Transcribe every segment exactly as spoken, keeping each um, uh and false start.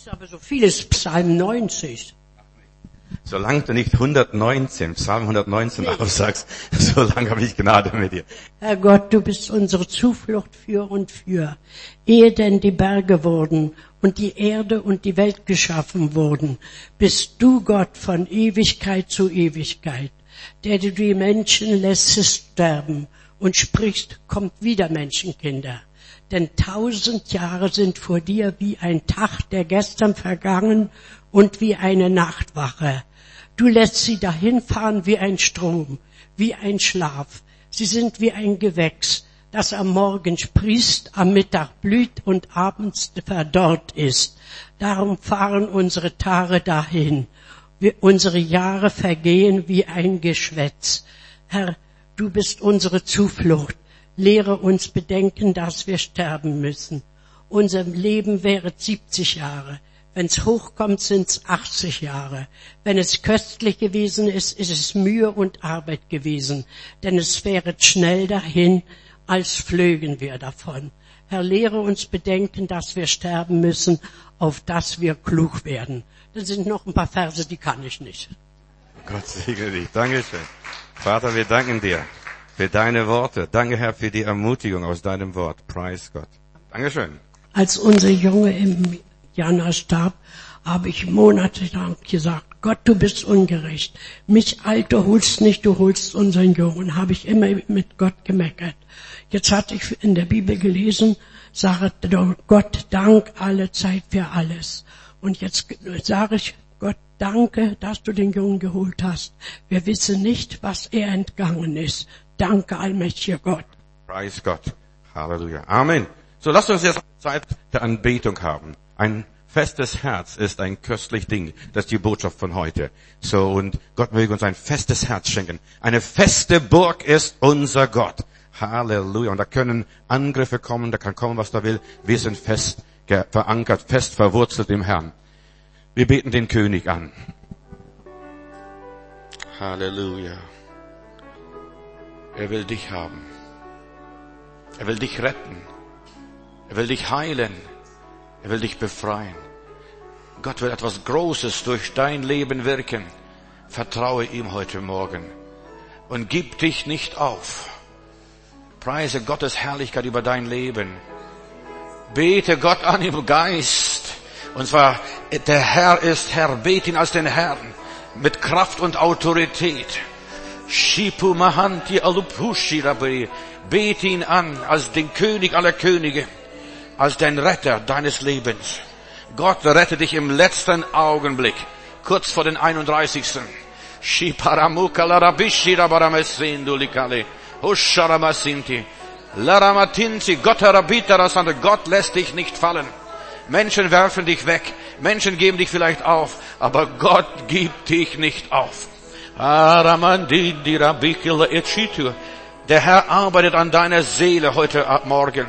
ist aber so vieles, Psalm neunzig. Solange du nicht hundertneunzehn, Psalm hundertneunzehn aufsagst, solange habe ich Gnade mit dir. Herr Gott, du bist unsere Zuflucht für und für. Ehe denn die Berge wurden und die Erde und die Welt geschaffen wurden, bist du Gott von Ewigkeit zu Ewigkeit, der du die Menschen lässest sterben und sprichst, kommt wieder Menschenkinder. Denn tausend Jahre sind vor dir wie ein Tag, der gestern vergangen, und wie eine Nachtwache. Du lässt sie dahinfahren wie ein Strom, wie ein Schlaf. Sie sind wie ein Gewächs, das am Morgen sprießt, am Mittag blüht und abends verdorrt ist. Darum fahren unsere Tage dahin. Wir, unsere Jahre vergehen wie ein Geschwätz. Herr, du bist unsere Zuflucht. Lehre uns bedenken, dass wir sterben müssen. Unser Leben wäre siebzig Jahre. Wenn es hochkommt, sind es achtzig Jahre. Wenn es köstlich gewesen ist, ist es Mühe und Arbeit gewesen. Denn es wäre schnell dahin, als flögen wir davon. Herr, lehre uns bedenken, dass wir sterben müssen, auf dass wir klug werden. Das sind noch ein paar Verse, die kann ich nicht. Gott segne dich. Dankeschön. Vater, wir danken dir für deine Worte. Danke, Herr, für die Ermutigung aus deinem Wort. Preis Gott. Dankeschön. Als unser Junge im Jana starb, habe ich monatelang gesagt, Gott, du bist ungerecht. Mich Alte holst nicht, du holst unseren Jungen. Habe ich immer mit Gott gemeckert. Jetzt hatte ich in der Bibel gelesen, sagt Gott Dank alle Zeit für alles. Und jetzt sage ich, Gott, danke, dass du den Jungen geholt hast. Wir wissen nicht, was er entgangen ist. Danke, allmächtiger Gott. Preis Gott. Halleluja. Amen. So, lasst uns jetzt Zeit der Anbetung haben. Ein festes Herz ist ein köstlich Ding. Das ist die Botschaft von heute. So, und Gott möge uns ein festes Herz schenken. Eine feste Burg ist unser Gott. Halleluja. Und da können Angriffe kommen, da kann kommen, was da will. Wir sind fest verankert, fest verwurzelt im Herrn. Wir beten den König an. Halleluja. Er will dich haben. Er will dich retten. Er will dich heilen. Er will dich befreien. Gott will etwas Großes durch dein Leben wirken. Vertraue ihm heute Morgen. Und gib dich nicht auf. Preise Gottes Herrlichkeit über dein Leben. Bete Gott an im Geist. Und zwar, der Herr ist Herr. Bete ihn als den Herrn. Mit Kraft und Autorität. Shipu Mahanti Alupushi Rabbi. Bete ihn an als den König aller Könige. Als den Retter deines Lebens. Gott rette dich im letzten Augenblick. Kurz vor den einunddreißigsten Shiparamuka Larabishi Rabaramesindu Likale. Husharamasinti. Laramatinti. Gott Rabitara. Gott lässt dich nicht fallen. Menschen werfen dich weg. Menschen geben dich vielleicht auf. Aber Gott gibt dich nicht auf. Der Herr arbeitet an deiner Seele heute Morgen.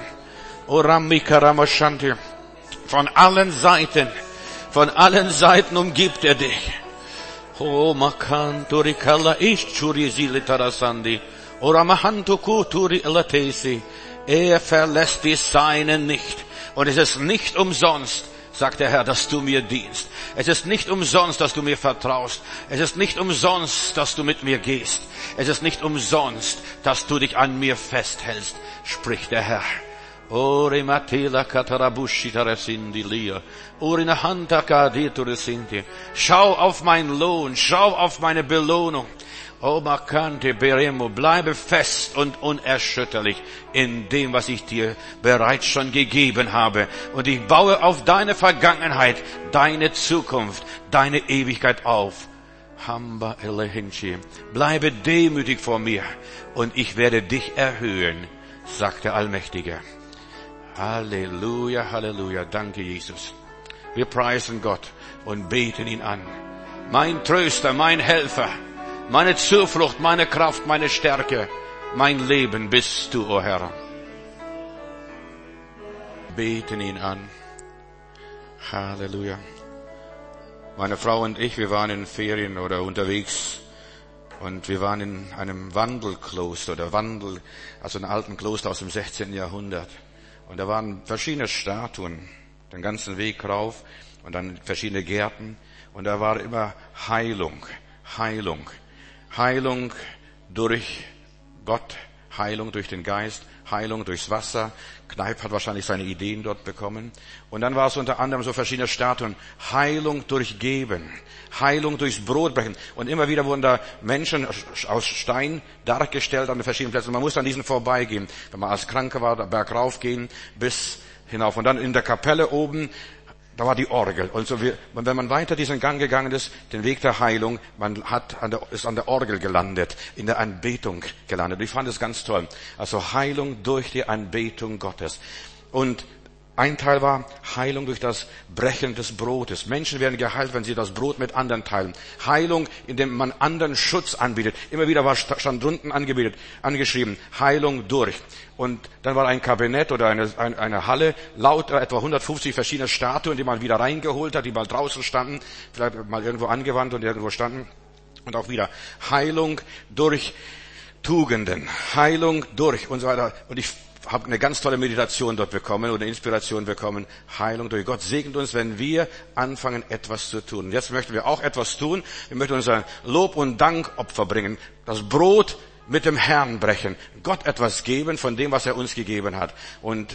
Von allen Seiten, von allen Seiten umgibt er dich. Oh, makanturikalla ischuri zilitarasandi. Ora mahantukuturi elatesi. Er verlässt die Seinen nicht. Und es ist nicht umsonst, sagt der Herr, dass du mir dienst. Es ist nicht umsonst, dass du mir vertraust. Es ist nicht umsonst, dass du mit mir gehst. Es ist nicht umsonst, dass du dich an mir festhältst, spricht der Herr. Ore matela katarabushi taresindilia. Ore nahanta kadituresinti. Schau auf meinen Lohn, schau auf meine Belohnung. O makante beremo, bleibe fest und unerschütterlich in dem, was ich dir bereits schon gegeben habe. Und ich baue auf deine Vergangenheit, deine Zukunft, deine Ewigkeit auf. Hamba elehinchi. Bleibe demütig vor mir und ich werde dich erhöhen, sagt der Allmächtige. Halleluja, Halleluja. Danke, Jesus. Wir preisen Gott und beten ihn an. Mein Tröster, mein Helfer, meine Zuflucht, meine Kraft, meine Stärke, mein Leben bist du, o Herr. Beten ihn an. Halleluja. Meine Frau und ich, wir waren in Ferien oder unterwegs und wir waren in einem Wandelkloster oder Wandel, also einem alten Kloster aus dem sechzehnten Jahrhundert. Und da waren verschiedene Statuen, den ganzen Weg rauf. und dann verschiedene Gärten. Und da war immer Heilung, Heilung, Heilung durch Gott, Heilung durch den Geist, Heilung durchs Wasser. Kneipp hat wahrscheinlich seine Ideen dort bekommen. Und dann war es unter anderem so verschiedene Statuen. Heilung durch Geben, Heilung durchs Brotbrechen. Und immer wieder wurden da Menschen aus Stein dargestellt an den verschiedenen Plätzen. Man muss an diesen vorbeigehen. Wenn man als Kranker war, da bergauf gehen bis hinauf. Und dann in der Kapelle oben, da war die Orgel. Und so, wie, und wenn man weiter diesen Gang gegangen ist, den Weg der Heilung, man hat an der, ist an der Orgel gelandet, in der Anbetung gelandet. Ich fand es ganz toll. Also Heilung durch die Anbetung Gottes. Und ein Teil war Heilung durch das Brechen des Brotes. Menschen werden geheilt, wenn sie das Brot mit anderen teilen. Heilung, indem man anderen Schutz anbietet. Immer wieder war stand drunten angebetet, angeschrieben, Heilung durch. Und dann war ein Kabinett oder eine, eine, eine Halle, lauter etwa hundertfünfzig verschiedene Statuen, die man wieder reingeholt hat, die mal draußen standen, vielleicht mal irgendwo angewandt und irgendwo standen. Und auch wieder Heilung durch Tugenden, Heilung durch und so weiter. Und ich habe eine ganz tolle Meditation dort bekommen oder Inspiration bekommen. Heilung durch Gott segnet uns, wenn wir anfangen, etwas zu tun. Und jetzt möchten wir auch etwas tun. Wir möchten unser Lob- und Dankopfer bringen. Das Brot mit dem Herrn brechen. Gott etwas geben von dem, was er uns gegeben hat. Und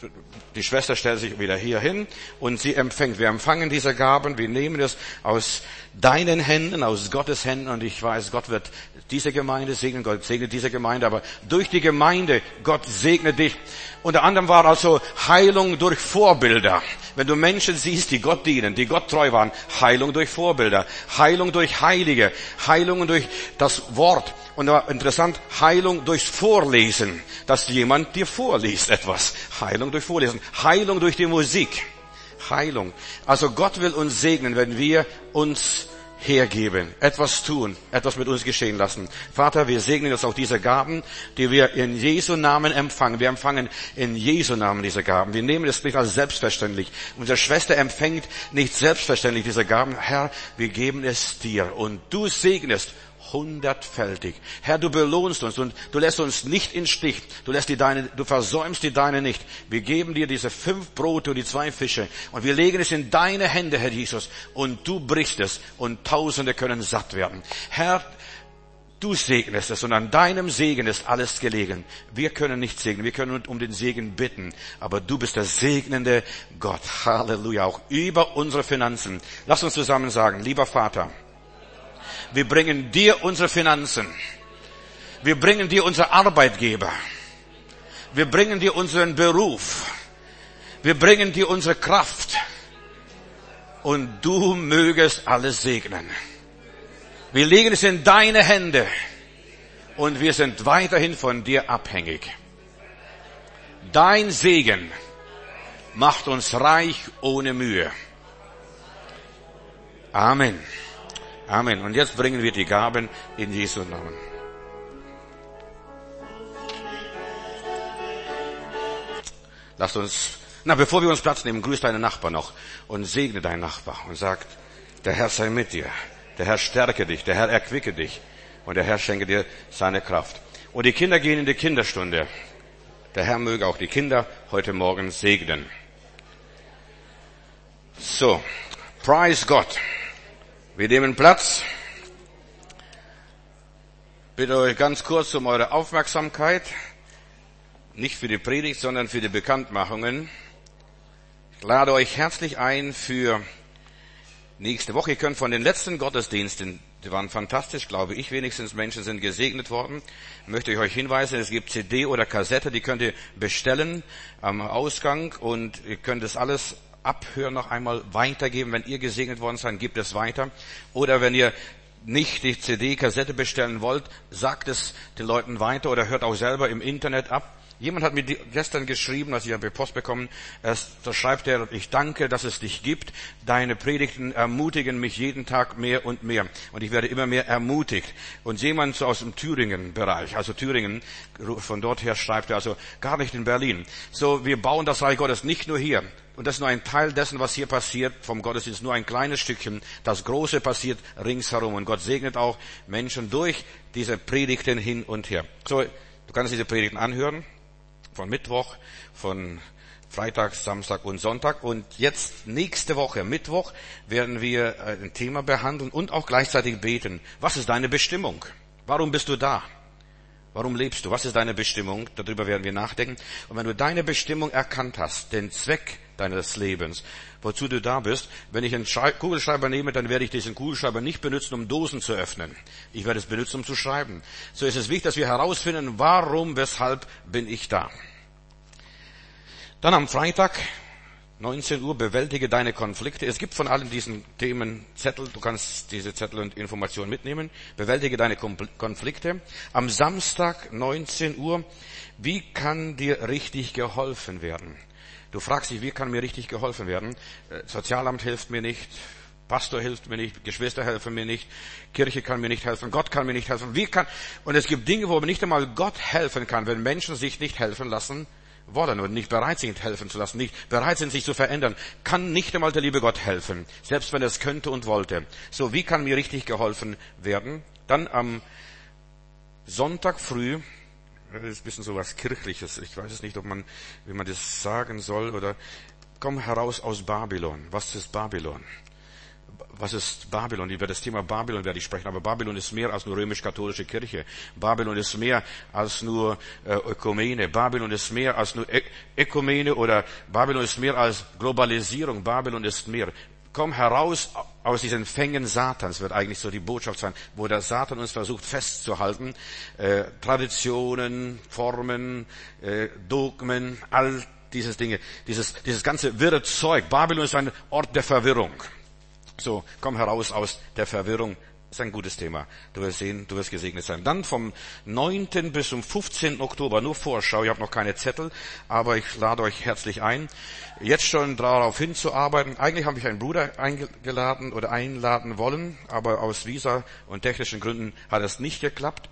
die Schwester stellt sich wieder hier hin und sie empfängt. Wir empfangen diese Gaben. Wir nehmen es aus deinen Händen, aus Gottes Händen. Und ich weiß, Gott wird diese Gemeinde segnen. Gott segnet diese Gemeinde. Aber durch die Gemeinde, Gott segne dich. Unter anderem war also Heilung durch Vorbilder. Wenn du Menschen siehst, die Gott dienen, die Gott treu waren, Heilung durch Vorbilder. Heilung durch Heilige. Heilung durch das Wort. Und da interessant, Heilung durchs Vorlesen, dass jemand dir vorliest etwas. Heilung durch Vorlesen. Heilung durch die Musik. Heilung. Also Gott will uns segnen, wenn wir uns hergeben, etwas tun, etwas mit uns geschehen lassen. Vater, wir segnen jetzt auch diese Gaben, die wir in Jesu Namen empfangen. Wir empfangen in Jesu Namen diese Gaben. Wir nehmen es nicht als selbstverständlich. Unsere Schwester empfängt nicht selbstverständlich diese Gaben. Herr, wir geben es dir und du segnest hundertfältig. Herr, du belohnst uns und du lässt uns nicht in Stich. Du lässt die Deine, du versäumst die Deine nicht. Wir geben dir diese fünf Brote und die zwei Fische und wir legen es in deine Hände, Herr Jesus, und du brichst es und Tausende können satt werden. Herr, du segnest es und an deinem Segen ist alles gelegen. Wir können nicht segnen, wir können um den Segen bitten, aber du bist der segnende Gott. Halleluja, auch über unsere Finanzen. Lass uns zusammen sagen, lieber Vater, wir bringen dir unsere Finanzen. Wir bringen dir unsere Arbeitgeber. Wir bringen dir unseren Beruf. Wir bringen dir unsere Kraft. Und du mögest alles segnen. Wir legen es in deine Hände. Und wir sind weiterhin von dir abhängig. Dein Segen macht uns reich ohne Mühe. Amen. Amen. Und jetzt bringen wir die Gaben in Jesu Namen. Lasst uns, na, bevor wir uns Platz nehmen, grüß deinen Nachbar noch und segne deinen Nachbar und sagt, der Herr sei mit dir, der Herr stärke dich, der Herr erquicke dich und der Herr schenke dir seine Kraft. Und die Kinder gehen in die Kinderstunde. Der Herr möge auch die Kinder heute Morgen segnen. So, praise Gott. Wir nehmen Platz. Bitte euch ganz kurz um eure Aufmerksamkeit. Nicht für die Predigt, sondern für die Bekanntmachungen. Ich lade euch herzlich ein für nächste Woche. Ihr könnt von den letzten Gottesdiensten, die waren fantastisch, glaube ich wenigstens, Menschen sind gesegnet worden. Möchte ich euch hinweisen, es gibt C D oder Kassette, die könnt ihr bestellen am Ausgang und ihr könnt es alles abhören, noch einmal weitergeben. Wenn ihr gesegnet worden seid, gebt es weiter. Oder wenn ihr nicht die C D, Kassette bestellen wollt, sagt es den Leuten weiter oder hört auch selber im Internet ab. Jemand hat mir gestern geschrieben, als ich habe Post bekommen, erst, da schreibt er, ich danke, dass es dich gibt. Deine Predigten ermutigen mich jeden Tag mehr und mehr. Und ich werde immer mehr ermutigt. Und jemand so aus dem Thüringen-Bereich, also Thüringen, von dort her schreibt er, also gar nicht in Berlin. So, wir bauen das Reich Gottes nicht nur hier. Und das ist nur ein Teil dessen, was hier passiert, vom Gottesdienst, nur ein kleines Stückchen. Das Große passiert ringsherum. Und Gott segnet auch Menschen durch diese Predigten hin und her. So, du kannst diese Predigten anhören. Von Mittwoch, von Freitag, Samstag und Sonntag. Und jetzt nächste Woche, Mittwoch, werden wir ein Thema behandeln und auch gleichzeitig beten. Was ist deine Bestimmung? Warum bist du da? Warum lebst du? Was ist deine Bestimmung? Darüber werden wir nachdenken. Und wenn du deine Bestimmung erkannt hast, den Zweck deines Lebens, wozu du da bist, wenn ich einen Kugelschreiber nehme, dann werde ich diesen Kugelschreiber nicht benutzen, um Dosen zu öffnen. Ich werde es benutzen, um zu schreiben. So ist es wichtig, dass wir herausfinden, warum, weshalb bin ich da. Dann am Freitag, neunzehn Uhr, bewältige deine Konflikte. Es gibt von allen diesen Themen Zettel, du kannst diese Zettel und Informationen mitnehmen. Bewältige deine Konflikte. Am Samstag, neunzehn Uhr, wie kann dir richtig geholfen werden? Du fragst dich, wie kann mir richtig geholfen werden? Sozialamt hilft mir nicht, Pastor hilft mir nicht, Geschwister helfen mir nicht, Kirche kann mir nicht helfen, Gott kann mir nicht helfen. Wie kann? Und es gibt Dinge, wo man nicht einmal Gott helfen kann, wenn Menschen sich nicht helfen lassen wollen und nicht bereit sind, helfen zu lassen, nicht bereit sind, sich zu verändern, kann nicht einmal der liebe Gott helfen, selbst wenn er es könnte und wollte. So, wie kann mir richtig geholfen werden? Dann am Sonntag früh, das ist ein bisschen so was Kirchliches, ich weiß es nicht, ob man, wie man das sagen soll, oder komm heraus aus Babylon. Was ist Babylon? Was ist Babylon? Über das Thema Babylon werde ich sprechen, aber Babylon ist mehr als nur römisch-katholische Kirche. Babylon ist mehr als nur äh, Ökumene. Babylon ist mehr als nur Ö- Ökumene oder Babylon ist mehr als Globalisierung. Babylon ist mehr. Komm heraus aus diesen Fängen Satans, wird eigentlich so die Botschaft sein, wo der Satan uns versucht festzuhalten. Äh, Traditionen, Formen, äh, Dogmen, all dieses Dinge, dieses, dieses ganze wirre Zeug. Babylon ist ein Ort der Verwirrung. So, komm heraus aus der Verwirrung. Das ist ein gutes Thema. Du wirst sehen, du wirst gesegnet sein. Dann vom neunten bis zum fünfzehnten Oktober, nur Vorschau, ich habe noch keine Zettel, aber ich lade euch herzlich ein, jetzt schon darauf hinzuarbeiten. Eigentlich habe ich einen Bruder eingeladen oder einladen wollen, aber aus Visa und technischen Gründen hat es nicht geklappt.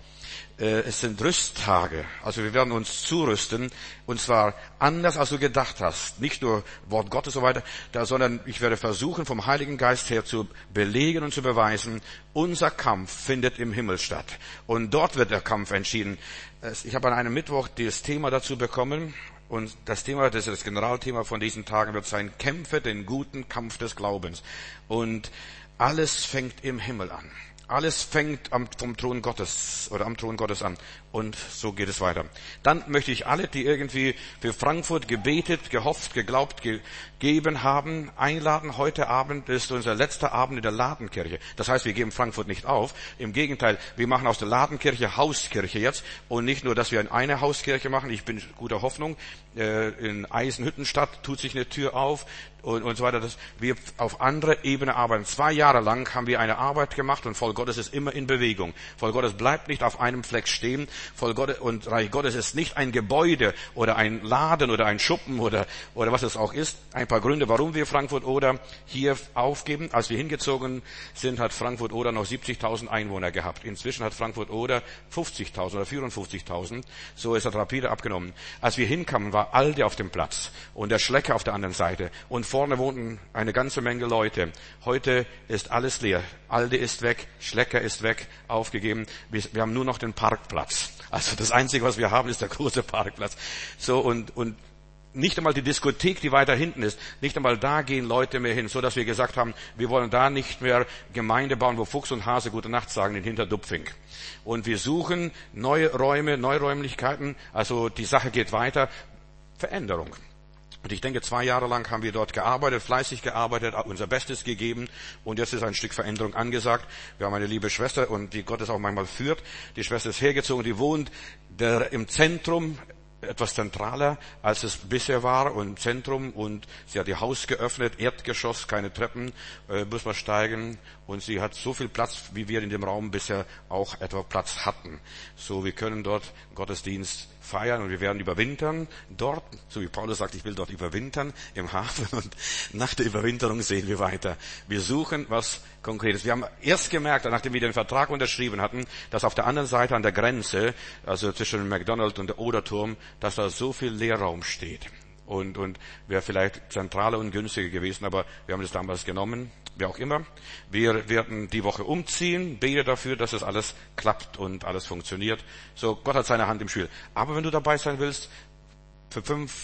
Es sind Rüsttage, also wir werden uns zurüsten, und zwar anders, als du gedacht hast. Nicht nur Wort Gottes und so weiter, da, sondern ich werde versuchen, vom Heiligen Geist her zu belegen und zu beweisen, unser Kampf findet im Himmel statt. Und dort wird der Kampf entschieden. Ich habe an einem Mittwoch das Thema dazu bekommen, und das Thema, das ist das Generalthema von diesen Tagen, wird sein, kämpfe den guten Kampf des Glaubens. Und alles fängt im Himmel an. Alles fängt am, vom Thron Gottes oder am Thron Gottes an. Und so geht es weiter. Dann möchte ich alle, die irgendwie für Frankfurt gebetet, gehofft, geglaubt, gegeben haben, einladen. Heute Abend ist unser letzter Abend in der Ladenkirche. Das heißt, wir geben Frankfurt nicht auf. Im Gegenteil, wir machen aus der Ladenkirche Hauskirche jetzt. Und nicht nur, dass wir eine Hauskirche machen. Ich bin guter Hoffnung. In Eisenhüttenstadt tut sich eine Tür auf. Und, und so weiter, dass wir auf andere Ebene arbeiten. Zwei Jahre lang haben wir eine Arbeit gemacht und Volk Gottes ist immer in Bewegung. Volk Gottes bleibt nicht auf einem Fleck stehen. Volk Gottes und Reich Gottes ist nicht ein Gebäude oder ein Laden oder ein Schuppen oder, oder was es auch ist. Ein paar Gründe, warum wir Frankfurt Oder hier aufgeben. Als wir hingezogen sind, hat Frankfurt Oder noch siebzigtausend Einwohner gehabt. Inzwischen hat Frankfurt Oder fünfzigtausend oder vierundfünfzigtausend. So ist das rapide abgenommen. Als wir hinkamen, war Aldi auf dem Platz und der Schlecker auf der anderen Seite. Und vorne wohnten eine ganze Menge Leute. Heute ist alles leer. Aldi ist weg, Schlecker ist weg, aufgegeben. Wir, wir haben nur noch den Parkplatz. Also das Einzige, was wir haben, ist der große Parkplatz. So und und nicht einmal die Diskothek, die weiter hinten ist, nicht einmal da gehen Leute mehr hin, so dass wir gesagt haben, wir wollen da nicht mehr Gemeinde bauen, wo Fuchs und Hase gute Nacht sagen, in Hinterdupfing. Und wir suchen neue Räume, neue Räumlichkeiten. Also die Sache geht weiter. Veränderung. Und ich denke, zwei Jahre lang haben wir dort gearbeitet, fleißig gearbeitet, unser Bestes gegeben. Und jetzt ist ein Stück Veränderung angesagt. Wir haben eine liebe Schwester, und die Gott es auch manchmal führt. Die Schwester ist hergezogen, die wohnt der, im Zentrum, etwas zentraler, als es bisher war, und im Zentrum. Und sie hat ihr Haus geöffnet, Erdgeschoss, keine Treppen, äh, muss man steigen. Und sie hat so viel Platz, wie wir in dem Raum bisher auch etwa Platz hatten. So, wir können dort Gottesdienst feiern und wir werden überwintern dort, so wie Paulus sagt, ich will dort überwintern im Hafen, und nach der Überwinterung sehen wir weiter. Wir suchen was Konkretes. Wir haben erst gemerkt, nachdem wir den Vertrag unterschrieben hatten, dass auf der anderen Seite an der Grenze, also zwischen McDonald's und der Oderturm, dass da so viel Leerraum steht. Und, und wäre vielleicht zentraler und günstiger gewesen, aber wir haben das damals genommen, wie auch immer. Wir werden die Woche umziehen, bete dafür, dass es alles klappt und alles funktioniert. So, Gott hat seine Hand im Spiel. Aber wenn du dabei sein willst, für fünf,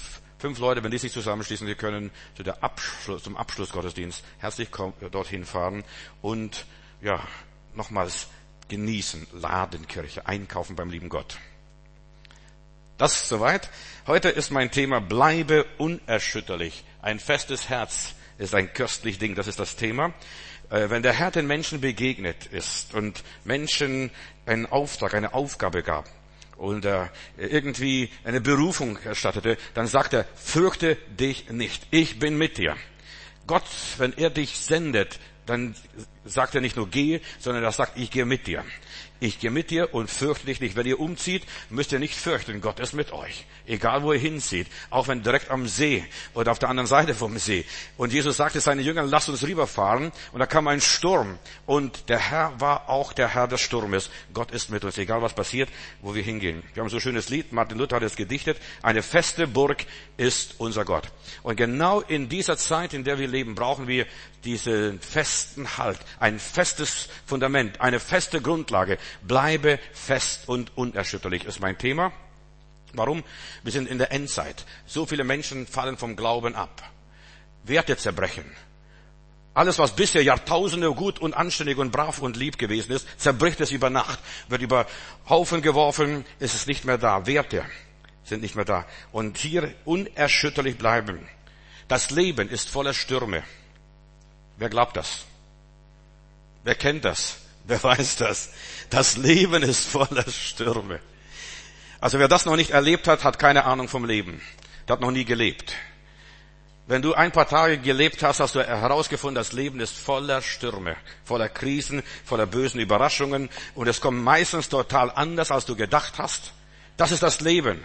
Fünf Leute, wenn die sich zusammenschließen, sie können zu der Abschluss, zum Abschlussgottesdienst herzlich dorthin fahren und ja, nochmals genießen, Ladenkirche, einkaufen beim lieben Gott. Das soweit. Heute ist mein Thema, bleibe unerschütterlich. Ein festes Herz ist ein köstlich Ding, das ist das Thema. Wenn der Herr den Menschen begegnet ist und Menschen einen Auftrag, eine Aufgabe gab und er irgendwie eine Berufung erstattete, dann sagt er, fürchte dich nicht, ich bin mit dir. Gott, wenn er dich sendet, dann sagt er nicht nur gehe, sondern er sagt, ich gehe mit dir. Ich gehe mit dir und fürchte dich nicht. Wenn ihr umzieht, müsst ihr nicht fürchten. Gott ist mit euch. Egal, wo ihr hinzieht. Auch wenn direkt am See oder auf der anderen Seite vom See. Und Jesus sagte seinen Jüngern, lasst uns rüberfahren. Und da kam ein Sturm. Und der Herr war auch der Herr des Sturmes. Gott ist mit uns. Egal, was passiert, wo wir hingehen. Wir haben so ein schönes Lied. Martin Luther hat es gedichtet. Eine feste Burg ist unser Gott. Und genau in dieser Zeit, in der wir leben, brauchen wir diesen festen Halt. Ein festes Fundament. Eine feste Grundlage. Bleibe fest und unerschütterlich ist mein Thema. Warum? Wir sind in der Endzeit. So viele Menschen fallen vom Glauben ab. Werte zerbrechen. Alles, was bisher Jahrtausende gut und anständig und brav und lieb gewesen ist, zerbricht es über Nacht, wird über Haufen geworfen, ist es nicht mehr da. Werte sind nicht mehr da. Und hier unerschütterlich bleiben. Das Leben ist voller Stürme. Wer glaubt das? Wer kennt das? Wer weiß das? Das Leben ist voller Stürme. Also wer das noch nicht erlebt hat, hat keine Ahnung vom Leben. Der hat noch nie gelebt. Wenn du ein paar Tage gelebt hast, hast du herausgefunden, das Leben ist voller Stürme, voller Krisen, voller bösen Überraschungen. Und es kommt meistens total anders, als du gedacht hast. Das ist das Leben.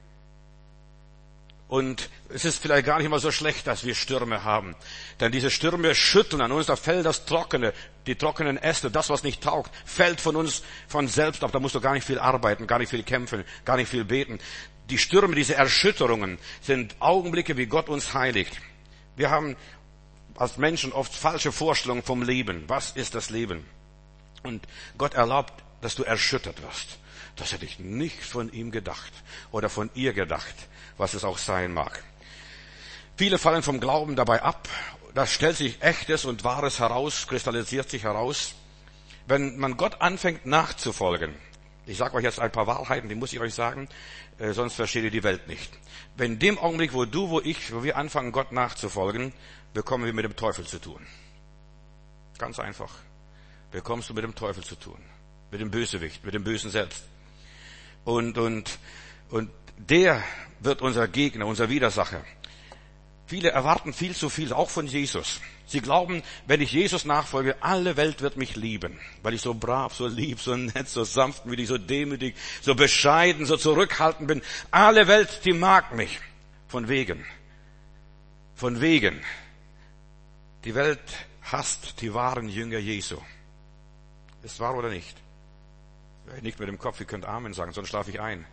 Und es ist vielleicht gar nicht mal so schlecht, dass wir Stürme haben. Denn diese Stürme schütteln an uns, da fällt das Trockene, die trockenen Äste, das, was nicht taugt, fällt von uns von selbst ab. Da musst du gar nicht viel arbeiten, gar nicht viel kämpfen, gar nicht viel beten. Die Stürme, diese Erschütterungen sind Augenblicke, wie Gott uns heiligt. Wir haben als Menschen oft falsche Vorstellungen vom Leben. Was ist das Leben? Und Gott erlaubt, dass du erschüttert wirst. Das hätte ich nicht von ihm gedacht oder von ihr gedacht, was es auch sein mag. Viele fallen vom Glauben dabei ab. Da stellt sich Echtes und Wahres heraus, kristallisiert sich heraus. Wenn man Gott anfängt nachzufolgen, ich sage euch jetzt ein paar Wahrheiten, die muss ich euch sagen, äh, sonst versteht ihr die Welt nicht. Wenn in dem Augenblick, wo du, wo ich, wo wir anfangen, Gott nachzufolgen, bekommen wir mit dem Teufel zu tun. Ganz einfach. Bekommst du mit dem Teufel zu tun. Mit dem Bösewicht, mit dem Bösen selbst. Und, und, und der wird unser Gegner, unser Widersacher. Viele erwarten viel zu viel, auch von Jesus. Sie glauben, wenn ich Jesus nachfolge, alle Welt wird mich lieben, weil ich so brav, so lieb, so nett, so sanftmütig, so demütig, so bescheiden, so zurückhaltend bin. Alle Welt, die mag mich. Von wegen. Von wegen. Die Welt hasst die wahren Jünger Jesu. Ist wahr oder nicht? Nicht mit dem Kopf, ihr könnt Amen sagen, sonst schlafe ich ein.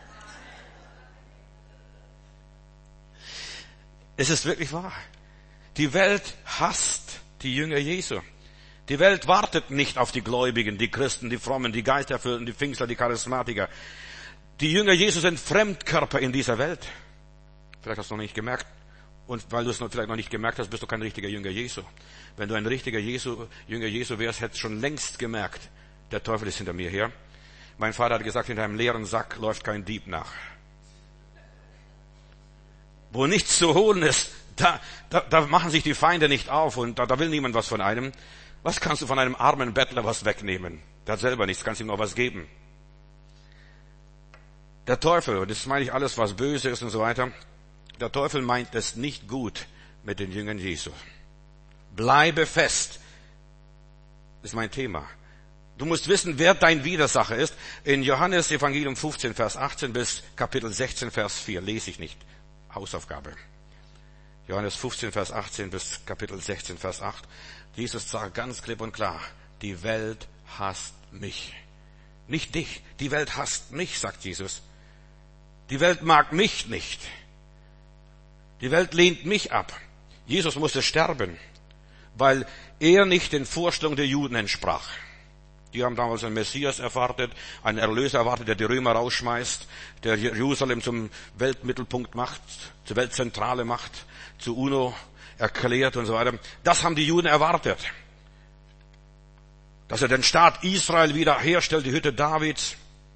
Es ist wirklich wahr. Die Welt hasst die Jünger Jesu. Die Welt wartet nicht auf die Gläubigen, die Christen, die Frommen, die Geisterfüllten, die Pfingstler, die Charismatiker. Die Jünger Jesu sind Fremdkörper in dieser Welt. Vielleicht hast du noch nicht gemerkt. Und weil du es vielleicht noch nicht gemerkt hast, bist du kein richtiger Jünger Jesu. Wenn du ein richtiger Jesu, Jünger Jesu wärst, hättest du schon längst gemerkt, der Teufel ist hinter mir her. Mein Vater hat gesagt, hinter einem leeren Sack läuft kein Dieb nach. Wo nichts zu holen ist, da, da, da machen sich die Feinde nicht auf und da, da will niemand was von einem. Was kannst du von einem armen Bettler was wegnehmen? Der hat selber nichts, kannst ihm noch was geben. Der Teufel, und das meine ich alles, was böse ist und so weiter, der Teufel meint es nicht gut mit den Jüngern Jesu. Bleibe fest, ist mein Thema. Du musst wissen, wer dein Widersacher ist. In Johannes Evangelium fünfzehn, Vers achtzehn bis Kapitel sechzehn, Vers vier, lese ich nicht. Hausaufgabe. Johannes fünfzehn, Vers achtzehn bis Kapitel sechzehn, Vers acht. Jesus sagt ganz klipp und klar, die Welt hasst mich. Nicht dich, die Welt hasst mich, sagt Jesus. Die Welt mag mich nicht. Die Welt lehnt mich ab. Jesus musste sterben, weil er nicht den Vorstellungen der Juden entsprach. Die haben damals einen Messias erwartet, einen Erlöser erwartet, der die Römer rausschmeißt, der Jerusalem zum Weltmittelpunkt macht, zur Weltzentrale macht, zur UNO erklärt und so weiter. Das haben die Juden erwartet. Dass er den Staat Israel wieder herstellt, die Hütte Davids.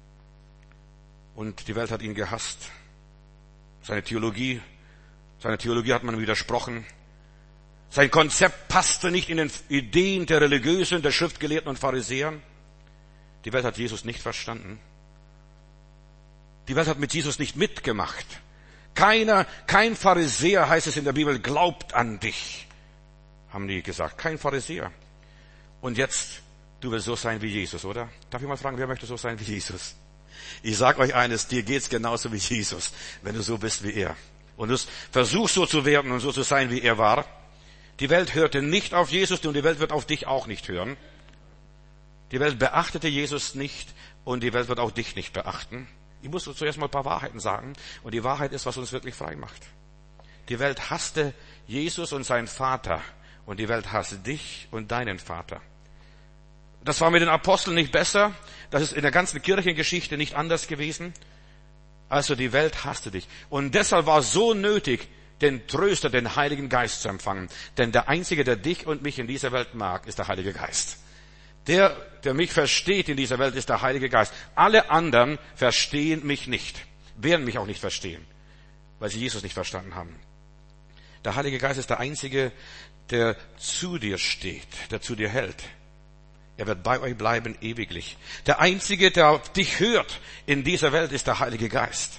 Und die Welt hat ihn gehasst. Seine Theologie, seine Theologie hat man widersprochen. Sein Konzept passte nicht in den Ideen der Religiösen, der Schriftgelehrten und Pharisäer. Die Welt hat Jesus nicht verstanden. Die Welt hat mit Jesus nicht mitgemacht. Keiner, kein Pharisäer, heißt es in der Bibel, glaubt an dich, haben die gesagt. Kein Pharisäer. Und jetzt, du willst so sein wie Jesus, oder? Darf ich mal fragen, wer möchte so sein wie Jesus? Ich sag euch eines, dir geht's genauso wie Jesus, wenn du so bist wie er. Und du versuchst so zu werden und so zu sein, wie er war. Die Welt hörte nicht auf Jesus und die Welt wird auf dich auch nicht hören. Die Welt beachtete Jesus nicht und die Welt wird auch dich nicht beachten. Ich muss zuerst mal ein paar Wahrheiten sagen. Und die Wahrheit ist, was uns wirklich frei macht. Die Welt hasste Jesus und seinen Vater. Und die Welt hasst dich und deinen Vater. Das war mit den Aposteln nicht besser. Das ist in der ganzen Kirchengeschichte nicht anders gewesen. Also die Welt hasste dich. Und deshalb war es so nötig, den Tröster, den Heiligen Geist zu empfangen. Denn der Einzige, der dich und mich in dieser Welt mag, ist der Heilige Geist. Der, der mich versteht in dieser Welt, ist der Heilige Geist. Alle anderen verstehen mich nicht, werden mich auch nicht verstehen, weil sie Jesus nicht verstanden haben. Der Heilige Geist ist der Einzige, der zu dir steht, der zu dir hält. Er wird bei euch bleiben ewiglich. Der Einzige, der auf dich hört in dieser Welt, ist der Heilige Geist.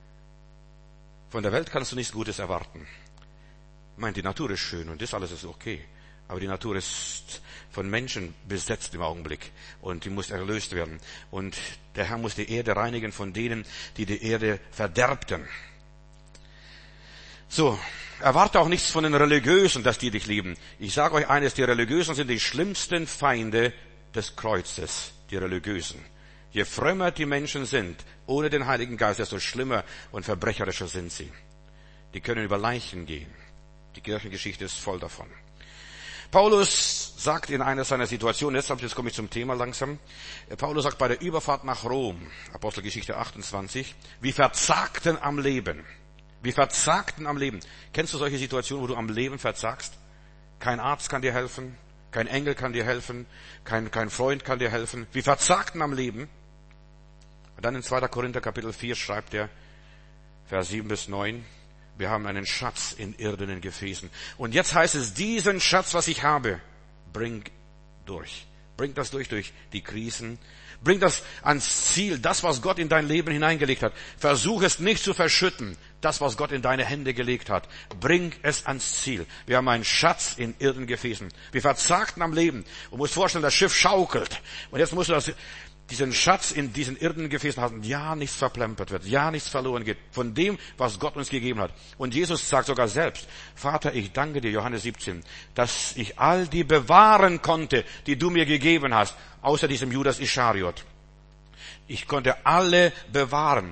Von der Welt kannst du nichts Gutes erwarten. Ich meine, die Natur ist schön und das alles ist okay. Aber die Natur ist von Menschen besetzt im Augenblick und die muss erlöst werden. Und der Herr muss die Erde reinigen von denen, die die Erde verderbten. So, erwarte auch nichts von den Religiösen, dass die dich lieben. Ich sage euch eines, die Religiösen sind die schlimmsten Feinde des Kreuzes, die Religiösen. Je frömmer die Menschen sind, ohne den Heiligen Geist, desto schlimmer und verbrecherischer sind sie. Die können über Leichen gehen. Die Kirchengeschichte ist voll davon. Paulus sagt in einer seiner Situationen, jetzt, jetzt komme ich zum Thema langsam, Paulus sagt bei der Überfahrt nach Rom, Apostelgeschichte achtundzwanzig, wie verzagten am Leben. Wie verzagten am Leben. Kennst du solche Situationen, wo du am Leben verzagst? Kein Arzt kann dir helfen, kein Engel kann dir helfen, kein, kein Freund kann dir helfen. Wie verzagten am Leben. Und dann in zweiter Korinther Kapitel vier schreibt er, Vers sieben bis neun, wir haben einen Schatz in irdenen Gefäßen. Und jetzt heißt es, diesen Schatz, was ich habe, bring durch. Bring das durch, durch die Krisen. Bring das ans Ziel, das, was Gott in dein Leben hineingelegt hat. Versuch es nicht zu verschütten, das, was Gott in deine Hände gelegt hat. Bring es ans Ziel. Wir haben einen Schatz in irdenen Gefäßen. Wir verzagten am Leben. Du musst vorstellen, das Schiff schaukelt. Und jetzt musst du das, diesen Schatz in diesen irdenen Gefäßen haben. Ja, nichts verplempert wird. Ja, nichts verloren geht. Von dem, was Gott uns gegeben hat. Und Jesus sagt sogar selbst, Vater, ich danke dir, Johannes siebzehn, dass ich all die bewahren konnte, die du mir gegeben hast. Außer diesem Judas Ischariot. Ich konnte alle bewahren.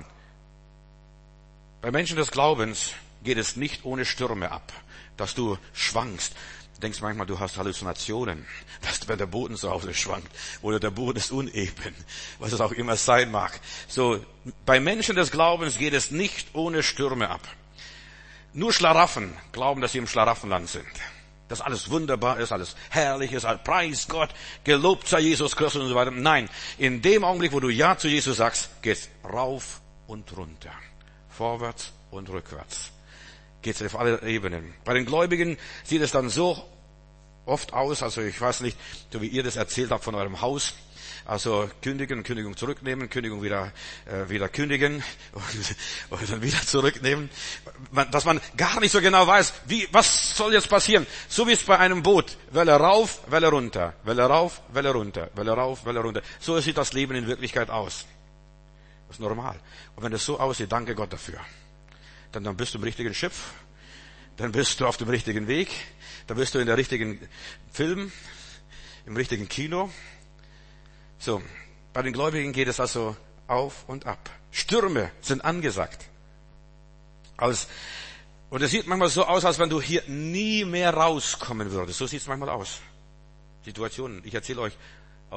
Bei Menschen des Glaubens geht es nicht ohne Stürme ab, dass du schwankst. Du denkst manchmal, du hast Halluzinationen, dass wenn der Boden zu Hause schwankt oder der Boden ist uneben, was es auch immer sein mag. So, bei Menschen des Glaubens geht es nicht ohne Stürme ab. Nur Schlaraffen glauben, dass sie im Schlaraffenland sind. Dass alles wunderbar ist, alles herrlich ist, alles preis Gott, gelobt sei Jesus Christus und so weiter. Nein, in dem Augenblick, wo du Ja zu Jesus sagst, geht's rauf und runter. Vorwärts und rückwärts. Geht's auf alle Ebenen. Bei den Gläubigen sieht es dann so oft aus, also ich weiß nicht, so wie ihr das erzählt habt von eurem Haus, also kündigen, Kündigung zurücknehmen, Kündigung wieder äh, wieder kündigen und, und dann wieder zurücknehmen, man, dass man gar nicht so genau weiß, wie was soll jetzt passieren. So wie es bei einem Boot, Welle rauf, Welle runter, Welle rauf, Welle runter, Welle rauf, Welle runter. So sieht das Leben in Wirklichkeit aus. Das ist normal. Und wenn es so aussieht, danke Gott dafür. Dann, dann bist du im richtigen Schiff, dann bist du auf dem richtigen Weg, dann bist du in der richtigen Film, im richtigen Kino. So, bei den Gläubigen geht es also auf und ab. Stürme sind angesagt. Aus, und es sieht manchmal so aus, als wenn du hier nie mehr rauskommen würdest. So sieht es manchmal aus. Situationen. Ich erzähle euch aus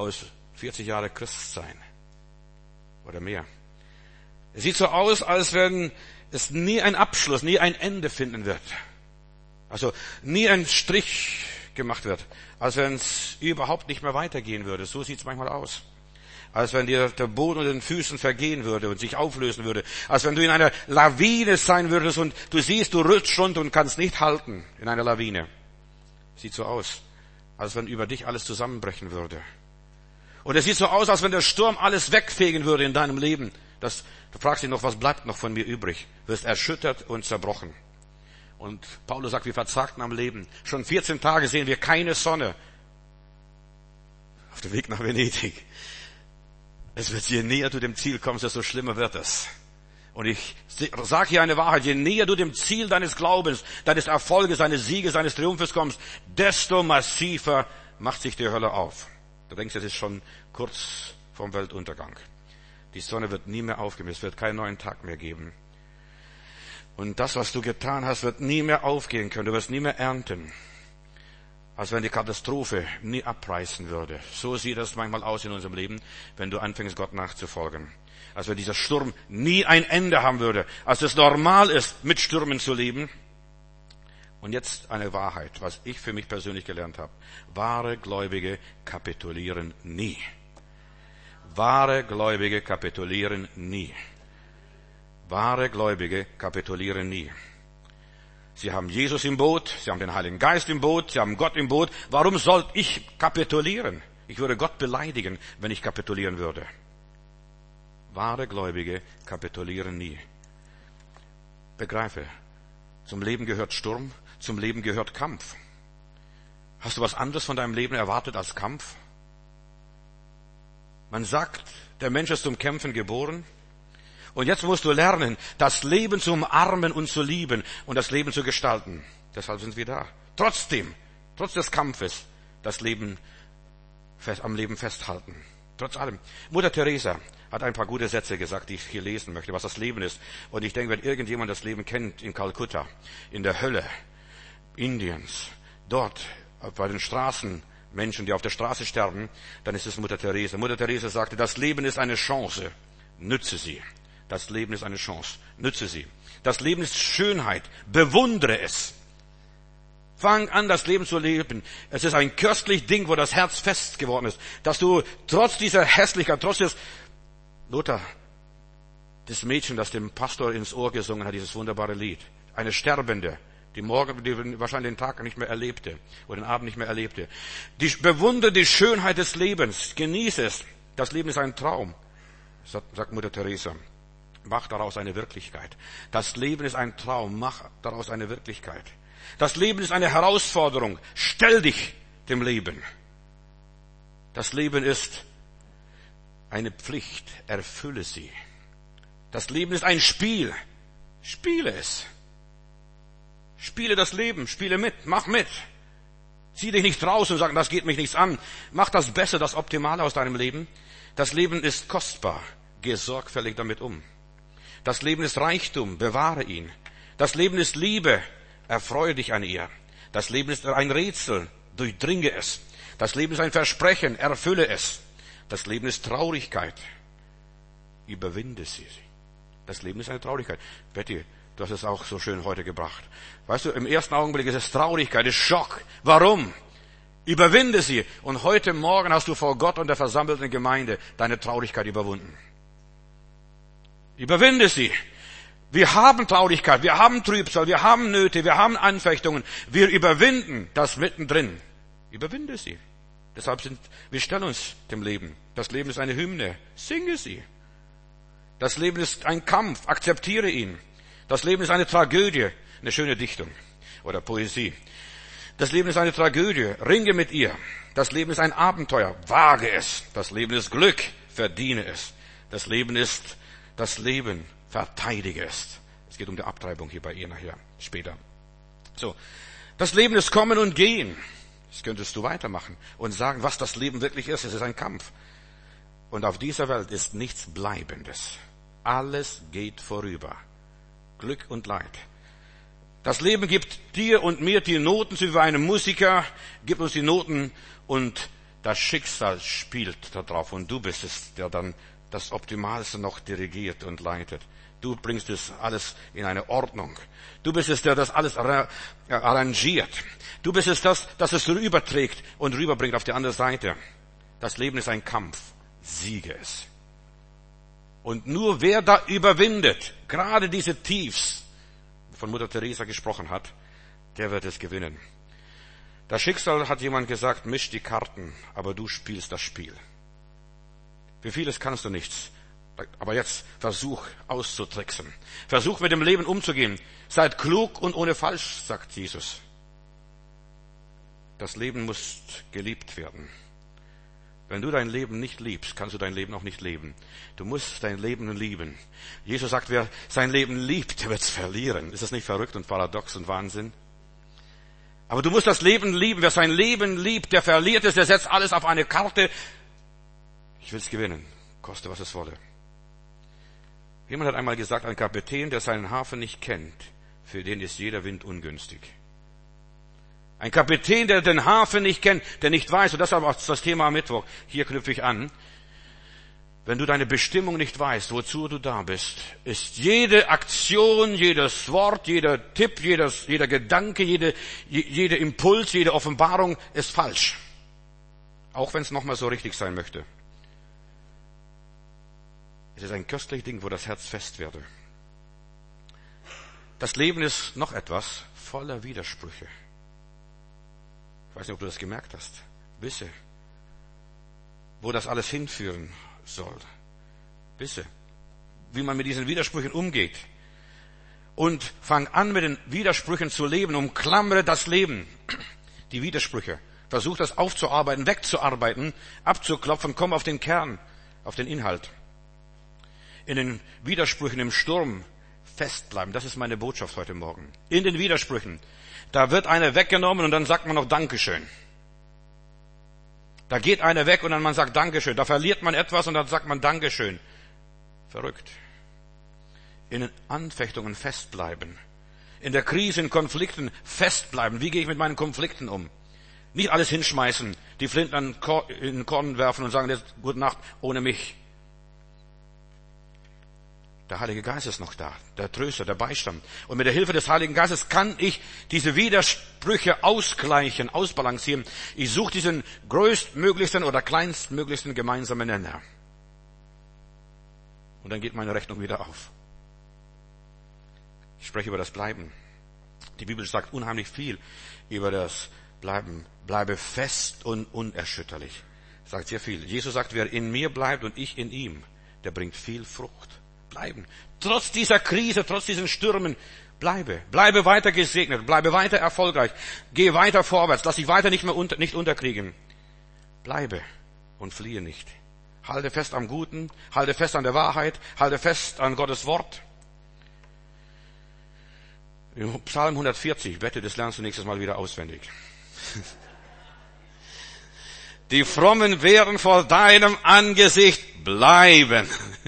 vierzig Jahre Christ sein. Oder mehr. Es sieht so aus, als wenn es nie einen Abschluss, nie ein Ende finden wird. Also nie ein Strich gemacht wird. Als wenn es überhaupt nicht mehr weitergehen würde. So sieht es manchmal aus. Als wenn dir der Boden unter den Füßen vergehen würde und sich auflösen würde. Als wenn du in einer Lawine sein würdest und du siehst, du rutschst runter und kannst nicht halten in einer Lawine. Sieht so aus, als wenn über dich alles zusammenbrechen würde. Und es sieht so aus, als wenn der Sturm alles wegfegen würde in deinem Leben. Das, du fragst dich noch, was bleibt noch von mir übrig? Du wirst erschüttert und zerbrochen. Und Paulus sagt, wir verzagten am Leben. Schon vierzehn Tage sehen wir keine Sonne. Auf dem Weg nach Venedig. Es wird, je näher du dem Ziel kommst, desto schlimmer wird es. Und ich sage hier eine Wahrheit, je näher du dem Ziel deines Glaubens, deines Erfolges, deines Sieges, deines Triumphes kommst, desto massiver macht sich die Hölle auf. Du denkst, es ist schon kurz vorm Weltuntergang. Die Sonne wird nie mehr aufgehen, es wird keinen neuen Tag mehr geben. Und das, was du getan hast, wird nie mehr aufgehen können, du wirst nie mehr ernten. Als wenn die Katastrophe nie abreißen würde. So sieht das manchmal aus in unserem Leben, wenn du anfängst, Gott nachzufolgen. Als wenn dieser Sturm nie ein Ende haben würde. Als es normal ist, mit Stürmen zu leben. Und jetzt eine Wahrheit, was ich für mich persönlich gelernt habe. Wahre Gläubige kapitulieren nie. Wahre Gläubige kapitulieren nie. Wahre Gläubige kapitulieren nie. Sie haben Jesus im Boot, sie haben den Heiligen Geist im Boot, sie haben Gott im Boot. Warum sollte ich kapitulieren? Ich würde Gott beleidigen, wenn ich kapitulieren würde. Wahre Gläubige kapitulieren nie. Begreife, zum Leben gehört Sturm, zum Leben gehört Kampf. Hast du was anderes von deinem Leben erwartet als Kampf? Man sagt, der Mensch ist zum Kämpfen geboren. Und jetzt musst du lernen, das Leben zu umarmen und zu lieben und das Leben zu gestalten. Deshalb sind wir da. Trotzdem, trotz des Kampfes, das Leben fest, am Leben festhalten. Trotz allem. Mutter Teresa hat ein paar gute Sätze gesagt, die ich hier lesen möchte, was das Leben ist. Und ich denke, wenn irgendjemand das Leben kennt in Kalkutta, in der Hölle Indiens, dort bei den Straßenmenschen, die auf der Straße sterben, dann ist es Mutter Teresa. Mutter Teresa sagte, das Leben ist eine Chance, nütze sie. Das Leben ist eine Chance. Nütze sie. Das Leben ist Schönheit. Bewundere es. Fang an, das Leben zu leben. Es ist ein köstlich Ding, wo das Herz fest geworden ist. Dass du trotz dieser Hässlichkeit, trotz des, Lothar, das Mädchen, das dem Pastor ins Ohr gesungen hat, dieses wunderbare Lied. Eine Sterbende, die morgen, die wahrscheinlich den Tag nicht mehr erlebte, oder den Abend nicht mehr erlebte. Die, bewundere die Schönheit des Lebens. Genieße es. Das Leben ist ein Traum, sagt Mutter Teresa. Mach daraus eine Wirklichkeit. Das Leben ist ein Traum. Mach daraus eine Wirklichkeit. Das Leben ist eine Herausforderung. Stell dich dem Leben. Das Leben ist eine Pflicht. Erfülle sie. Das Leben ist ein Spiel. Spiele es. Spiele das Leben. Spiele mit. Mach mit. Zieh dich nicht raus und sag, das geht mich nichts an. Mach das Beste, das Optimale aus deinem Leben. Das Leben ist kostbar. Geh sorgfältig damit um. Das Leben ist Reichtum, bewahre ihn. Das Leben ist Liebe, erfreue dich an ihr. Das Leben ist ein Rätsel, durchdringe es. Das Leben ist ein Versprechen, erfülle es. Das Leben ist Traurigkeit, überwinde sie. Das Leben ist eine Traurigkeit. Betty, du hast es auch so schön heute gebracht. Weißt du, im ersten Augenblick ist es Traurigkeit, es ist Schock. Warum? Überwinde sie. Und heute Morgen hast du vor Gott und der versammelten Gemeinde deine Traurigkeit überwunden. Überwinde sie. Wir haben Traurigkeit, wir haben Trübsal, wir haben Nöte, wir haben Anfechtungen. Wir überwinden das mittendrin. Überwinde sie. Deshalb sind, wir stellen uns dem Leben. Das Leben ist eine Hymne. Singe sie. Das Leben ist ein Kampf. Akzeptiere ihn. Das Leben ist eine Tragödie. Eine schöne Dichtung oder Poesie. Das Leben ist eine Tragödie. Ringe mit ihr. Das Leben ist ein Abenteuer. Wage es. Das Leben ist Glück. Verdiene es. Das Leben ist das Leben. Verteidige es. Es geht um die Abtreibung hier bei ihr nachher, später. So. Das Leben ist Kommen und Gehen. Das könntest du weitermachen und sagen, was das Leben wirklich ist. Es ist ein Kampf. Und auf dieser Welt ist nichts Bleibendes. Alles geht vorüber. Glück und Leid. Das Leben gibt dir und mir die Noten, so wie bei einem Musiker, gibt uns die Noten und Das Schicksal spielt da drauf und du bist es, der dann das Optimalste noch dirigiert und leitet. Du bringst es alles in eine Ordnung. Du bist es, der das alles arrangiert. Du bist es, das, das es rüberträgt und rüberbringt auf die andere Seite. Das Leben ist ein Kampf. Siege es. Und nur wer da überwindet, gerade diese Tiefs, von Mutter Teresa gesprochen hat, der wird es gewinnen. Das Schicksal, hat jemand gesagt, mischt die Karten, aber du spielst das Spiel. Für vieles kannst du nichts. Aber jetzt versuch auszutricksen. Versuch mit dem Leben umzugehen. Seid klug und ohne falsch, sagt Jesus. Das Leben muss geliebt werden. Wenn du dein Leben nicht liebst, kannst du dein Leben auch nicht leben. Du musst dein Leben lieben. Jesus sagt, wer sein Leben liebt, der wird es verlieren. Ist das nicht verrückt und paradox und Wahnsinn? Aber du musst das Leben lieben. Wer sein Leben liebt, der verliert es, der setzt alles auf eine Karte. Ich will es gewinnen, koste was es wolle. Jemand hat einmal gesagt, ein Kapitän, der seinen Hafen nicht kennt, für den ist jeder Wind ungünstig. Ein Kapitän, der den Hafen nicht kennt, der nicht weiß, und das ist aber auch das Thema am Mittwoch, hier knüpfe ich an, wenn du deine Bestimmung nicht weißt, wozu du da bist, ist jede Aktion, jedes Wort, jeder Tipp, jedes, jeder Gedanke, jede, jeder Impuls, jede Offenbarung ist falsch. Auch wenn es nochmal so richtig sein möchte. Es ist ein köstliches Ding, wo das Herz fest werde. Das Leben ist noch etwas voller Widersprüche. Ich weiß nicht, ob du das gemerkt hast. Wisse, wo das alles hinführen soll. Wisse, wie man mit diesen Widersprüchen umgeht. Und fang an, mit den Widersprüchen zu leben. Umklammere das Leben. Die Widersprüche. Versuch das aufzuarbeiten, wegzuarbeiten, abzuklopfen. Komm auf den Kern, auf den Inhalt. In den Widersprüchen im Sturm festbleiben. Das ist meine Botschaft heute Morgen. In den Widersprüchen. Da wird einer weggenommen und dann sagt man noch Dankeschön. Da geht einer weg und dann man sagt Dankeschön. Da verliert man etwas und dann sagt man Dankeschön. Verrückt. In den Anfechtungen festbleiben. In der Krise, in Konflikten festbleiben. Wie gehe ich mit meinen Konflikten um? Nicht alles hinschmeißen, die Flinten in den Korn werfen und sagen, jetzt gute Nacht ohne mich. Der Heilige Geist ist noch da, der Tröster, der Beistand. Und mit der Hilfe des Heiligen Geistes kann ich diese Widersprüche ausgleichen, ausbalancieren. Ich suche diesen größtmöglichsten oder kleinstmöglichsten gemeinsamen Nenner. Und dann geht meine Rechnung wieder auf. Ich spreche über das Bleiben. Die Bibel sagt unheimlich viel über das Bleiben. Bleibe fest und unerschütterlich. Sagt sehr viel. Jesus sagt, wer in mir bleibt und ich in ihm, der bringt viel Frucht. Bleiben. Trotz dieser Krise, trotz diesen Stürmen, bleibe. Bleibe weiter gesegnet, bleibe weiter erfolgreich. Geh weiter vorwärts, lass dich weiter nicht mehr unter, nicht unterkriegen. Bleibe und fliehe nicht. Halte fest am Guten, halte fest an der Wahrheit, halte fest an Gottes Wort. Im Psalm hundertvierzig, wette, das lernst du nächstes Mal wieder auswendig. Die Frommen werden vor deinem Angesicht bleiben.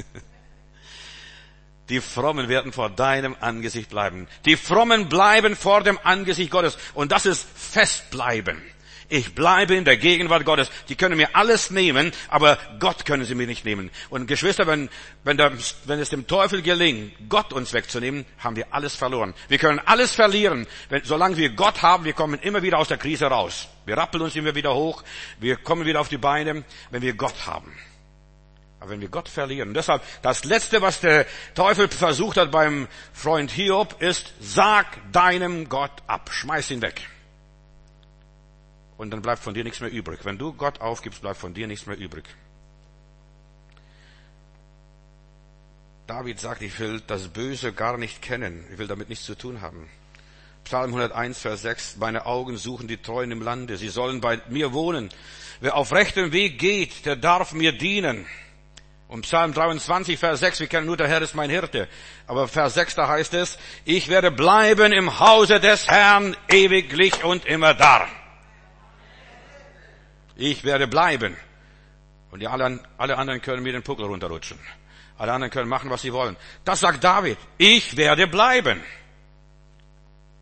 Die Frommen werden vor deinem Angesicht bleiben. Die Frommen bleiben vor dem Angesicht Gottes. Und das ist Festbleiben. Ich bleibe in der Gegenwart Gottes. Die können mir alles nehmen, aber Gott können sie mir nicht nehmen. Und Geschwister, wenn, wenn, der, wenn es dem Teufel gelingt, Gott uns wegzunehmen, haben wir alles verloren. Wir können alles verlieren. Wenn, solange wir Gott haben, wir kommen immer wieder aus der Krise raus. Wir rappeln uns immer wieder hoch. Wir kommen wieder auf die Beine, wenn wir Gott haben. Aber wenn wir Gott verlieren. Und deshalb, das Letzte, was der Teufel versucht hat beim Freund Hiob, ist, sag deinem Gott ab. Schmeiß ihn weg. Und dann bleibt von dir nichts mehr übrig. Wenn du Gott aufgibst, bleibt von dir nichts mehr übrig. David sagt, ich will das Böse gar nicht kennen. Ich will damit nichts zu tun haben. Psalm hunderteins, Vers sechs. Meine Augen suchen die Treuen im Lande. Sie sollen bei mir wohnen. Wer auf rechtem Weg geht, der darf mir dienen. Und Psalm dreiundzwanzig, Vers sechs, wir kennen nur, der Herr ist mein Hirte. Aber Vers sechs, da heißt es, ich werde bleiben im Hause des Herrn ewiglich und immer da. Ich werde bleiben. Und die alle, alle anderen können mir den Puckel runterrutschen. Alle anderen können machen, was sie wollen. Das sagt David. Ich werde bleiben.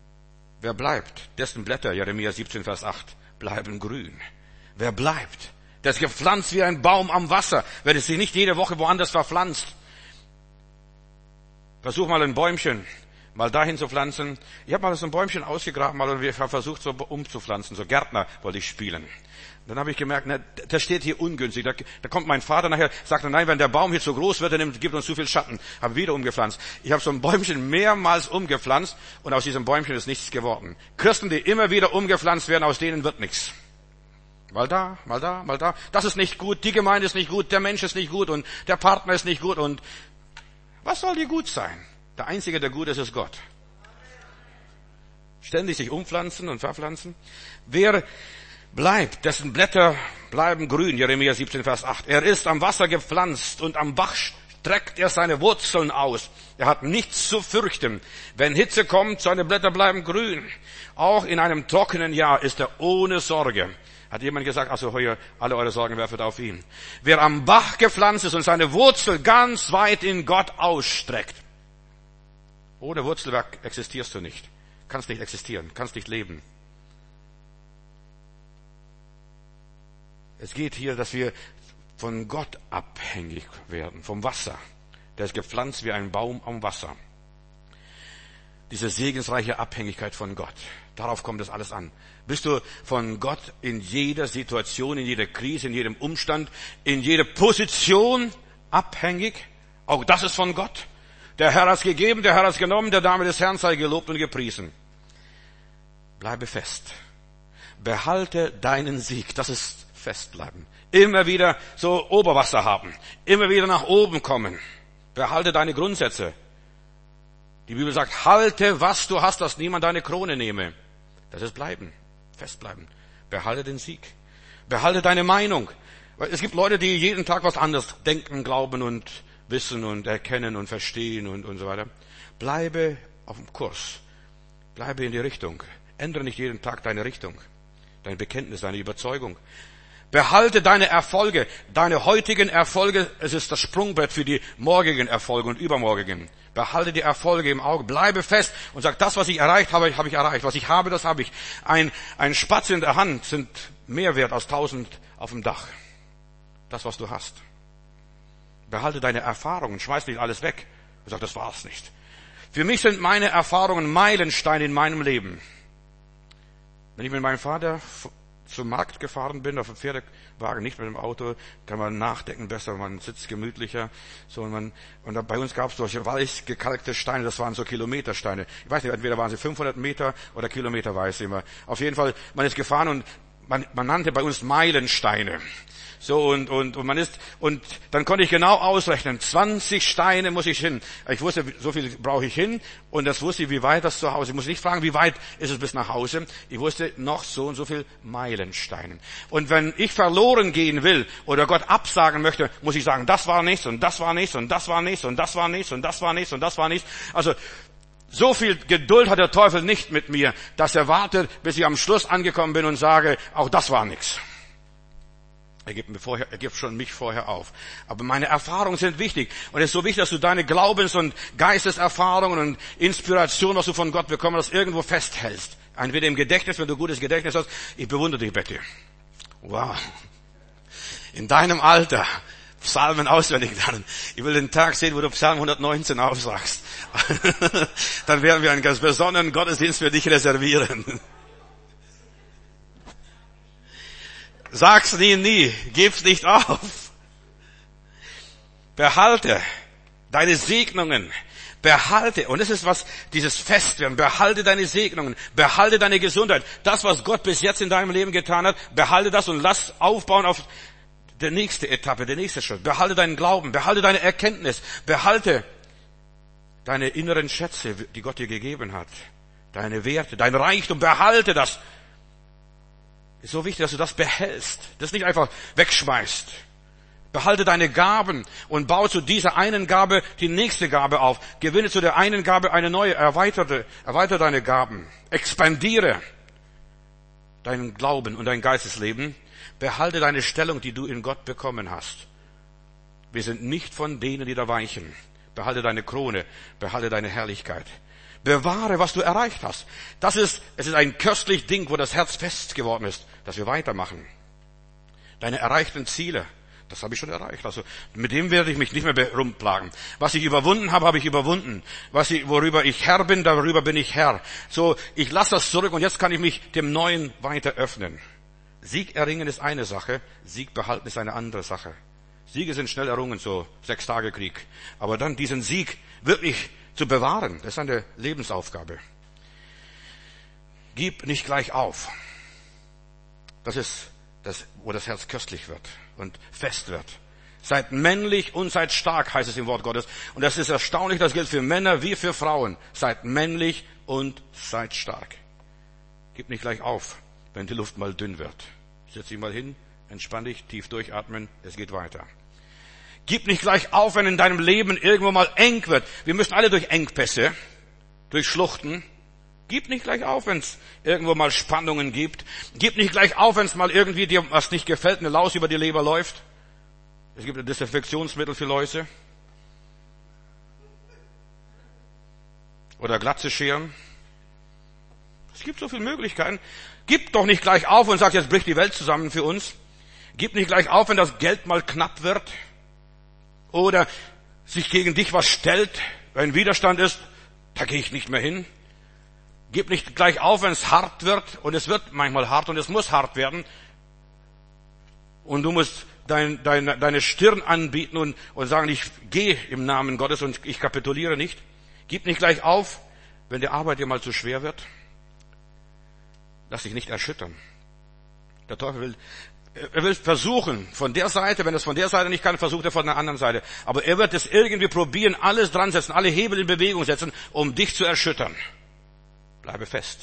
Wer bleibt, dessen Blätter, Jeremia siebzehn, Vers acht, bleiben grün. Wer bleibt, Der ist gepflanzt wie ein Baum am Wasser. Wenn es sich nicht jede Woche woanders verpflanzt. Versuch mal ein Bäumchen mal dahin zu pflanzen. Ich habe mal so ein Bäumchen ausgegraben mal und wir haben versucht so umzupflanzen. So Gärtner wollte ich spielen. Dann habe ich gemerkt, ne, das steht hier ungünstig. Da, da kommt mein Vater nachher, sagt, nein, wenn der Baum hier zu groß wird, dann gibt uns zu viel Schatten. Habe wieder umgepflanzt. Ich habe so ein Bäumchen mehrmals umgepflanzt und aus diesem Bäumchen ist nichts geworden. Christen, die immer wieder umgepflanzt werden, aus denen wird nichts. Mal da, mal da, mal da. Das ist nicht gut, die Gemeinde ist nicht gut, der Mensch ist nicht gut und der Partner ist nicht gut. Und was soll dir gut sein? Der Einzige, der gut ist, ist Gott. Ständig sich umpflanzen und verpflanzen. Wer bleibt, dessen Blätter bleiben grün, Jeremia siebzehn, Vers acht. Er ist am Wasser gepflanzt und am Bach streckt er seine Wurzeln aus. Er hat nichts zu fürchten. Wenn Hitze kommt, seine Blätter bleiben grün. Auch in einem trockenen Jahr ist er ohne Sorge. Hat jemand gesagt, also heuer, alle eure Sorgen werfet auf ihn. Wer am Bach gepflanzt ist und seine Wurzel ganz weit in Gott ausstreckt. Ohne Wurzelwerk existierst du nicht. Kannst nicht existieren, kannst nicht leben. Es geht hier, dass wir von Gott abhängig werden, vom Wasser. Der ist gepflanzt wie ein Baum am Wasser. Diese segensreiche Abhängigkeit von Gott. Darauf kommt es alles an. Bist du von Gott in jeder Situation, in jeder Krise, in jedem Umstand, in jeder Position abhängig? Auch das ist von Gott. Der Herr hat es gegeben, der Herr hat es genommen, der Name des Herrn sei gelobt und gepriesen. Bleibe fest. Behalte deinen Sieg. Das ist festbleiben. Immer wieder so Oberwasser haben. Immer wieder nach oben kommen. Behalte deine Grundsätze. Die Bibel sagt, halte, was du hast, dass niemand deine Krone nehme. Das ist bleiben. Festbleiben. Behalte den Sieg. Behalte deine Meinung. Es gibt Leute, die jeden Tag was anderes denken, glauben und wissen und erkennen und verstehen und, und so weiter. Bleibe auf dem Kurs. Bleibe in die Richtung. Ändere nicht jeden Tag deine Richtung. Dein Bekenntnis, deine Überzeugung. Behalte deine Erfolge, deine heutigen Erfolge. Es ist das Sprungbrett für die morgigen Erfolge und übermorgigen. Behalte die Erfolge im Auge. Bleibe fest und sag, das, was ich erreicht habe, habe ich erreicht. Was ich habe, das habe ich. Ein, ein Spatz in der Hand sind mehr wert als tausend auf dem Dach. Das, was du hast. Behalte deine Erfahrungen. Schmeiß nicht alles weg. Und sag, das war's nicht. Für mich sind meine Erfahrungen Meilensteine in meinem Leben. Wenn ich mit meinem Vater zum Markt gefahren bin, auf dem Pferdewagen, nicht mit dem Auto, kann man nachdenken besser, man sitzt gemütlicher. So, und man, und dann bei uns gab es solche weich gekalkte Steine, das waren so Kilometersteine. Ich weiß nicht, entweder waren sie fünfhundert Meter oder Kilometer, weiß ich immer. Auf jeden Fall, man ist gefahren und man, man nannte bei uns Meilensteine. So, und, und, und man ist, und dann konnte ich genau ausrechnen, zwanzig Steine muss ich hin. Ich wusste, so viel brauche ich hin, und das wusste ich, wie weit das zu Hause. Ich muss nicht fragen, wie weit ist es bis nach Hause. Ich wusste noch so und so viel Meilensteine. Und wenn ich verloren gehen will, oder Gott absagen möchte, muss ich sagen, das war nichts, und das war nichts, und das war nichts, und das war nichts, und das war nichts, und das war nichts. Also, so viel Geduld hat der Teufel nicht mit mir, dass er wartet, bis ich am Schluss angekommen bin und sage, auch das war nichts. Er gibt mir vorher, er gibt schon mich vorher auf. Aber meine Erfahrungen sind wichtig. Und es ist so wichtig, dass du deine Glaubens- und Geisteserfahrungen und Inspiration, was du von Gott bekommen hast, irgendwo festhältst. Entweder im Gedächtnis, wenn du gutes Gedächtnis hast. Ich bewundere dich, Betty. Wow. In deinem Alter Psalmen auswendig lernen. Ich will den Tag sehen, wo du Psalm hundertneunzehn aufsagst. Dann werden wir einen ganz besonderen Gottesdienst für dich reservieren. Sag's nie, nie. Gib's nicht auf. Behalte deine Segnungen. Behalte. Und das ist was, dieses Festwerden. Behalte deine Segnungen. Behalte deine Gesundheit. Das, was Gott bis jetzt in deinem Leben getan hat, behalte das und lass aufbauen auf die nächste Etappe, der nächste Schritt. Behalte deinen Glauben. Behalte deine Erkenntnis. Behalte deine inneren Schätze, die Gott dir gegeben hat. Deine Werte, dein Reichtum. Behalte das. Ist so wichtig, dass du das behältst, das nicht einfach wegschmeißt. Behalte deine Gaben und baue zu dieser einen Gabe die nächste Gabe auf. Gewinne zu der einen Gabe eine neue, erweiterte, erweitere deine Gaben. Expandiere deinen Glauben und dein Geistesleben. Behalte deine Stellung, die du in Gott bekommen hast. Wir sind nicht von denen, die da weichen. Behalte deine Krone, behalte deine Herrlichkeit. Bewahre, was du erreicht hast. Das ist, es ist ein köstlich Ding, wo das Herz fest geworden ist, dass wir weitermachen. Deine erreichten Ziele, das habe ich schon erreicht. Also mit dem werde ich mich nicht mehr rumplagen. Was ich überwunden habe, habe ich überwunden. Was ich, worüber ich Herr bin, darüber bin ich Herr. So, ich lasse das zurück und jetzt kann ich mich dem Neuen weiter öffnen. Sieg erringen ist eine Sache, Sieg behalten ist eine andere Sache. Siege sind schnell errungen, so sechs Tage Krieg. Aber dann diesen Sieg wirklich zu bewahren, das ist eine Lebensaufgabe. Gib nicht gleich auf. Das ist das, wo das Herz köstlich wird und fest wird. Seid männlich und seid stark, heißt es im Wort Gottes. Und das ist erstaunlich, das gilt für Männer wie für Frauen. Seid männlich und seid stark. Gib nicht gleich auf, wenn die Luft mal dünn wird. Setz dich mal hin, entspann dich, tief durchatmen, es geht weiter. Gib nicht gleich auf, wenn in deinem Leben irgendwo mal eng wird. Wir müssen alle durch Engpässe, durch Schluchten. Gib nicht gleich auf, wenn es irgendwo mal Spannungen gibt. Gib nicht gleich auf, wenn es mal irgendwie dir was nicht gefällt, eine Laus über die Leber läuft. Es gibt ein Desinfektionsmittel für Läuse. Oder Glatze scheren. Es gibt so viele Möglichkeiten. Gib doch nicht gleich auf und sag, jetzt bricht die Welt zusammen für uns. Gib nicht gleich auf, wenn das Geld mal knapp wird. Oder sich gegen dich was stellt, wenn Widerstand ist, da gehe ich nicht mehr hin. Gib nicht gleich auf, wenn es hart wird. Und es wird manchmal hart und es muss hart werden. Und du musst dein, dein, deine Stirn anbieten und, und sagen, ich gehe im Namen Gottes und ich kapituliere nicht. Gib nicht gleich auf, wenn die Arbeit dir mal zu schwer wird. Lass dich nicht erschüttern. Der Teufel will, er will versuchen, von der Seite, wenn er es von der Seite nicht kann, versucht er von der anderen Seite. Aber er wird es irgendwie probieren, alles dran setzen, alle Hebel in Bewegung setzen, um dich zu erschüttern. Bleibe fest.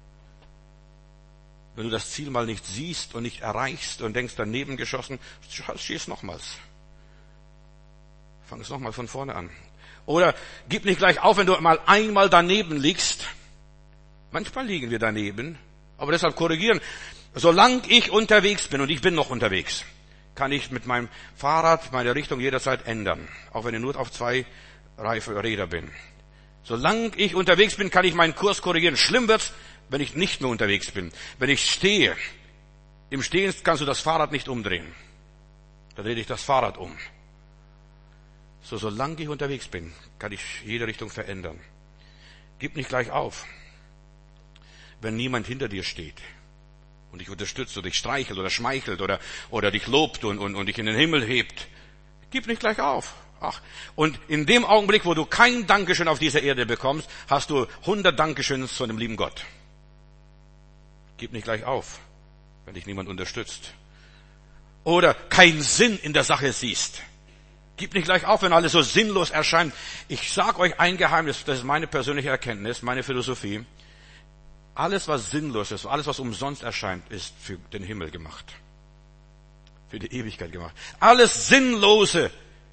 Wenn du das Ziel mal nicht siehst und nicht erreichst und denkst, daneben geschossen, schieß nochmals. Fang es nochmal von vorne an. Oder gib nicht gleich auf, wenn du mal einmal daneben liegst. Manchmal liegen wir daneben, aber deshalb korrigieren. Solange ich unterwegs bin, und ich bin noch unterwegs, kann ich mit meinem Fahrrad meine Richtung jederzeit ändern. Auch wenn ich nur auf zwei Räder bin. Solange ich unterwegs bin, kann ich meinen Kurs korrigieren. Schlimm wird's, wenn ich nicht mehr unterwegs bin. Wenn ich stehe, im Stehen kannst du das Fahrrad nicht umdrehen. Da drehe ich das Fahrrad um. So, solange ich unterwegs bin, kann ich jede Richtung verändern. Gib nicht gleich auf, wenn niemand hinter dir steht und dich unterstützt oder dich streichelt oder schmeichelt oder, oder dich lobt und, und, und dich in den Himmel hebt. Gib nicht gleich auf. Ach, und in dem Augenblick, wo du kein Dankeschön auf dieser Erde bekommst, hast du hundert Dankeschöns von dem lieben Gott. Gib nicht gleich auf, wenn dich niemand unterstützt. Oder keinen Sinn in der Sache siehst. Gib nicht gleich auf, wenn alles so sinnlos erscheint. Ich sage euch ein Geheimnis, das ist meine persönliche Erkenntnis, meine Philosophie. Alles, was sinnlos ist, alles, was umsonst erscheint, ist für den Himmel gemacht. Für die Ewigkeit gemacht. Alles Sinnlose,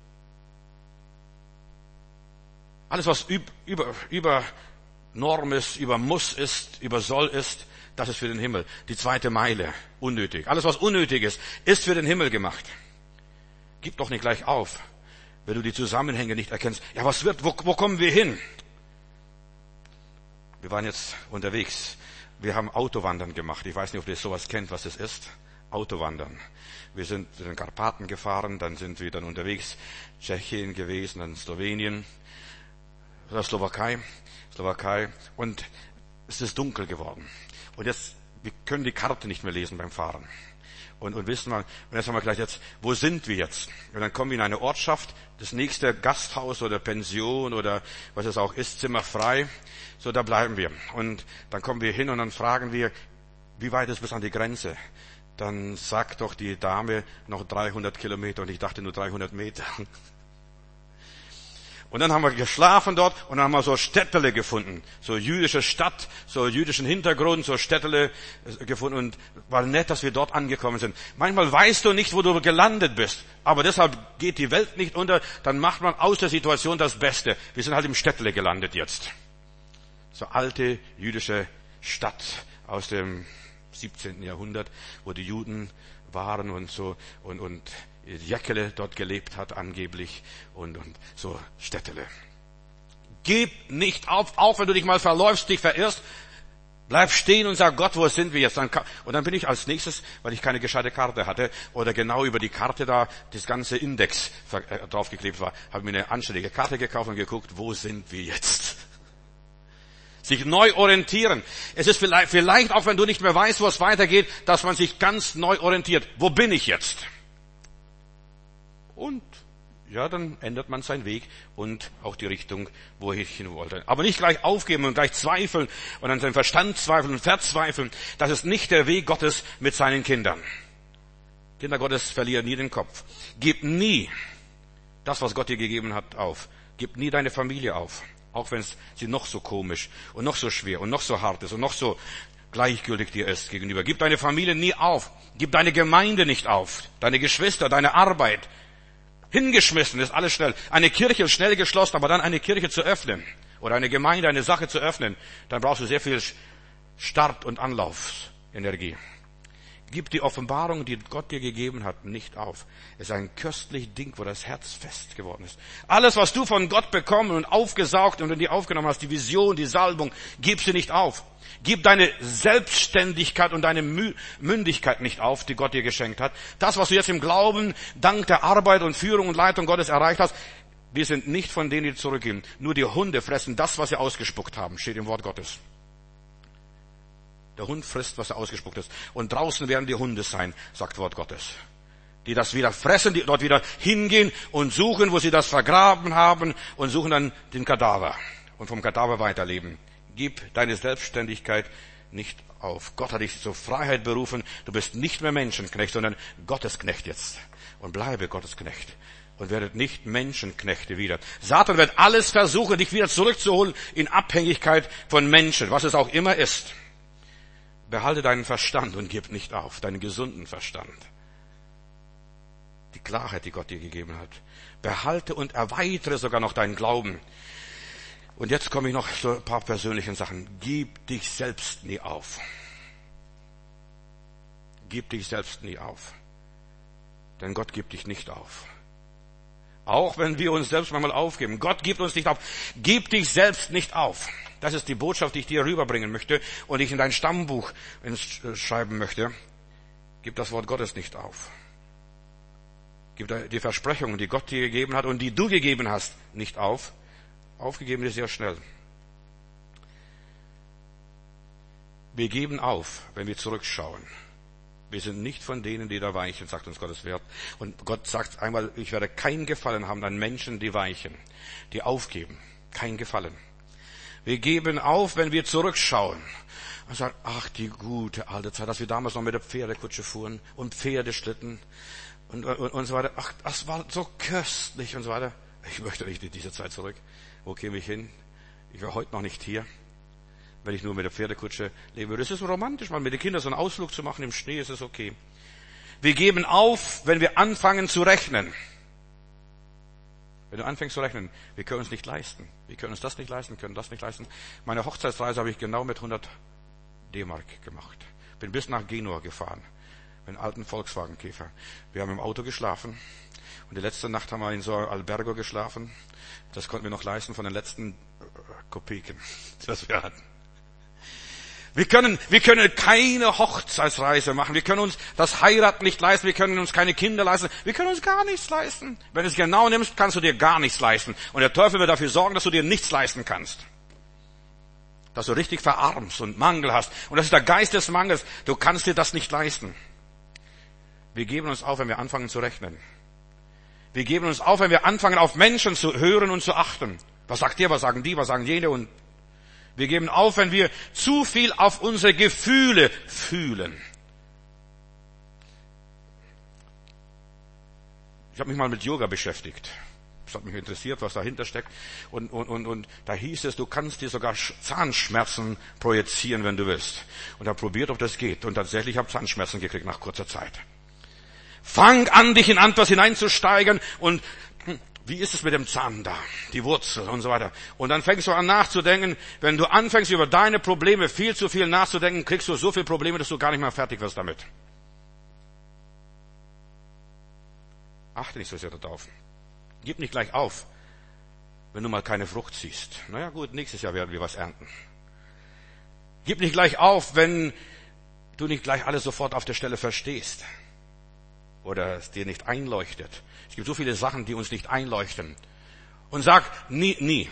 alles, was über, über Norm ist, über Muss ist, über Soll ist, das ist für den Himmel. Die zweite Meile, unnötig. Alles, was unnötig ist, ist für den Himmel gemacht. Gib doch nicht gleich auf, wenn du die Zusammenhänge nicht erkennst. Ja, was wird, wo, wo kommen wir hin? Wir waren jetzt unterwegs. Wir haben Autowandern gemacht. Ich weiß nicht, ob ihr sowas kennt, was das ist. Autowandern. Wir sind in den Karpaten gefahren, dann sind wir dann unterwegs, Tschechien gewesen, dann Slowenien, oder Slowakei, Slowakei, und es ist dunkel geworden. Und jetzt, wir können die Karte nicht mehr lesen beim Fahren. Und, und wissen wir, und jetzt haben wir gleich jetzt, wo sind wir jetzt? Und dann kommen wir in eine Ortschaft, das nächste Gasthaus oder Pension oder was es auch ist, Zimmer frei. So, da bleiben wir. Und dann kommen wir hin und dann fragen wir, wie weit ist bis an die Grenze? Dann sagt doch die Dame noch dreihundert Kilometer und ich dachte nur dreihundert Meter. Und dann haben wir geschlafen dort und dann haben wir so Städtele gefunden. So jüdische Stadt, so jüdischen Hintergrund, so Städtele gefunden. Und war nett, dass wir dort angekommen sind. Manchmal weißt du nicht, wo du gelandet bist. Aber deshalb geht die Welt nicht unter. Dann macht man aus der Situation das Beste. Wir sind halt im Städtele gelandet jetzt. So alte jüdische Stadt aus dem siebzehnten Jahrhundert, wo die Juden waren und so und, und Jäckele dort gelebt hat angeblich und, und so Städtele. Gib nicht auf, auch wenn du dich mal verläufst, dich verirrst. Bleib stehen und sag, Gott, wo sind wir jetzt? Und dann bin ich als nächstes, weil ich keine gescheite Karte hatte oder genau über die Karte da das ganze Index draufgeklebt war, habe mir eine anständige Karte gekauft und geguckt, wo sind wir jetzt? Sich neu orientieren. Es ist vielleicht, vielleicht auch, wenn du nicht mehr weißt, wo es weitergeht, dass man sich ganz neu orientiert. Wo bin ich jetzt? Und ja, dann ändert man seinen Weg und auch die Richtung, wo ich hin wollte. Aber nicht gleich aufgeben und gleich zweifeln und an seinem Verstand zweifeln und verzweifeln. Das ist nicht der Weg Gottes mit seinen Kindern. Kinder Gottes verlieren nie den Kopf. Gib nie das, was Gott dir gegeben hat, auf. Gib nie deine Familie auf. Auch wenn es sie noch so komisch und noch so schwer und noch so hart ist und noch so gleichgültig dir ist gegenüber. Gib deine Familie nie auf. Gib deine Gemeinde nicht auf. Deine Geschwister, deine Arbeit. Hingeschmissen ist alles schnell. Eine Kirche ist schnell geschlossen, aber dann eine Kirche zu öffnen oder eine Gemeinde, eine Sache zu öffnen, dann brauchst du sehr viel Start- und Anlaufenergie. Gib die Offenbarung, die Gott dir gegeben hat, nicht auf. Es ist ein köstliches Ding, wo das Herz fest geworden ist. Alles, was du von Gott bekommen und aufgesaugt und in dir aufgenommen hast, die Vision, die Salbung, gib sie nicht auf. Gib deine Selbstständigkeit und deine Mündigkeit nicht auf, die Gott dir geschenkt hat. Das, was du jetzt im Glauben, dank der Arbeit und Führung und Leitung Gottes erreicht hast, wir sind nicht von denen, die zurückgehen. Nur die Hunde fressen das, was sie ausgespuckt haben, steht im Wort Gottes. Der Hund frisst, was er ausgespuckt ist. Und draußen werden die Hunde sein, sagt Wort Gottes. Die das wieder fressen, die dort wieder hingehen und suchen, wo sie das vergraben haben und suchen dann den Kadaver und vom Kadaver weiterleben. Gib deine Selbstständigkeit nicht auf. Gott hat dich zur Freiheit berufen. Du bist nicht mehr Menschenknecht, sondern Gottesknecht jetzt. Und bleibe Gottesknecht. Und werdet nicht Menschenknechte wieder. Satan wird alles versuchen, dich wieder zurückzuholen in Abhängigkeit von Menschen, was es auch immer ist. Behalte deinen Verstand und gib nicht auf, deinen gesunden Verstand. Die Klarheit, die Gott dir gegeben hat. Behalte und erweitere sogar noch deinen Glauben. Und jetzt komme ich noch zu ein paar persönlichen Sachen. Gib dich selbst nie auf. Gib dich selbst nie auf. Denn Gott gibt dich nicht auf. Auch wenn wir uns selbst manchmal aufgeben. Gott gibt uns nicht auf. Gib dich selbst nicht auf. Das ist die Botschaft, die ich dir rüberbringen möchte und ich in dein Stammbuch schreiben möchte. Gib das Wort Gottes nicht auf. Gib die Versprechungen, die Gott dir gegeben hat und die du gegeben hast, nicht auf. Aufgegeben ist sehr schnell. Wir geben auf, wenn wir zurückschauen. Wir sind nicht von denen, die da weichen, sagt uns Gottes Wort. Und Gott sagt einmal, ich werde keinen Gefallen haben an Menschen, die weichen, die aufgeben. Kein Gefallen. Wir geben auf, wenn wir zurückschauen. Und sagen, ach, die gute alte Zeit, dass wir damals noch mit der Pferdekutsche fuhren und Pferdeschlitten und, und, und so weiter. Ach, das war so köstlich und so weiter. Ich möchte nicht in diese Zeit zurück. Wo käme ich hin? Ich wäre heute noch nicht hier, wenn ich nur mit der Pferdekutsche leben würde. Es ist so romantisch, mal mit den Kindern so einen Ausflug zu machen im Schnee, ist es okay. Wir geben auf, wenn wir anfangen zu rechnen. Wenn du anfängst zu rechnen, wir können uns nicht leisten. Wir können uns das nicht leisten, können das nicht leisten. Meine Hochzeitsreise habe ich genau mit hundert D-Mark gemacht. Bin bis nach Genua gefahren. Mit einem alten Volkswagen-Käfer. Wir haben im Auto geschlafen. Und die letzte Nacht haben wir in so einem Albergo geschlafen. Das konnten wir noch leisten von den letzten Kopeken, das wir hatten. Wir können, wir können keine Hochzeitsreise machen. Wir können uns das Heiraten nicht leisten. Wir können uns keine Kinder leisten. Wir können uns gar nichts leisten. Wenn du es genau nimmst, kannst du dir gar nichts leisten. Und der Teufel wird dafür sorgen, dass du dir nichts leisten kannst. Dass du richtig verarmst und Mangel hast. Und das ist der Geist des Mangels. Du kannst dir das nicht leisten. Wir geben uns auf, wenn wir anfangen zu rechnen. Wir geben uns auf, wenn wir anfangen, auf Menschen zu hören und zu achten. Was sagt der, was sagen die, was sagen jene? Und wir geben auf, wenn wir zu viel auf unsere Gefühle fühlen. Ich habe mich mal mit Yoga beschäftigt. Das hat mich interessiert, was dahinter steckt. Und, und, und, und da hieß es, du kannst dir sogar Zahnschmerzen projizieren, wenn du willst. Und da probiert, ob das geht. Und tatsächlich habe ich Zahnschmerzen gekriegt nach kurzer Zeit. Fang an, dich in etwas hineinzusteigen und wie ist es mit dem Zahn da? Die Wurzel und so weiter. Und dann fängst du an nachzudenken. Wenn du anfängst, über deine Probleme viel zu viel nachzudenken, kriegst du so viele Probleme, dass du gar nicht mehr fertig wirst damit. Achte nicht so sehr darauf. Gib nicht gleich auf, wenn du mal keine Frucht siehst. Naja gut, nächstes Jahr werden wir was ernten. Gib nicht gleich auf, wenn du nicht gleich alles sofort auf der Stelle verstehst. Oder es dir nicht einleuchtet. Es gibt so viele Sachen, die uns nicht einleuchten. Und sag nie, nie.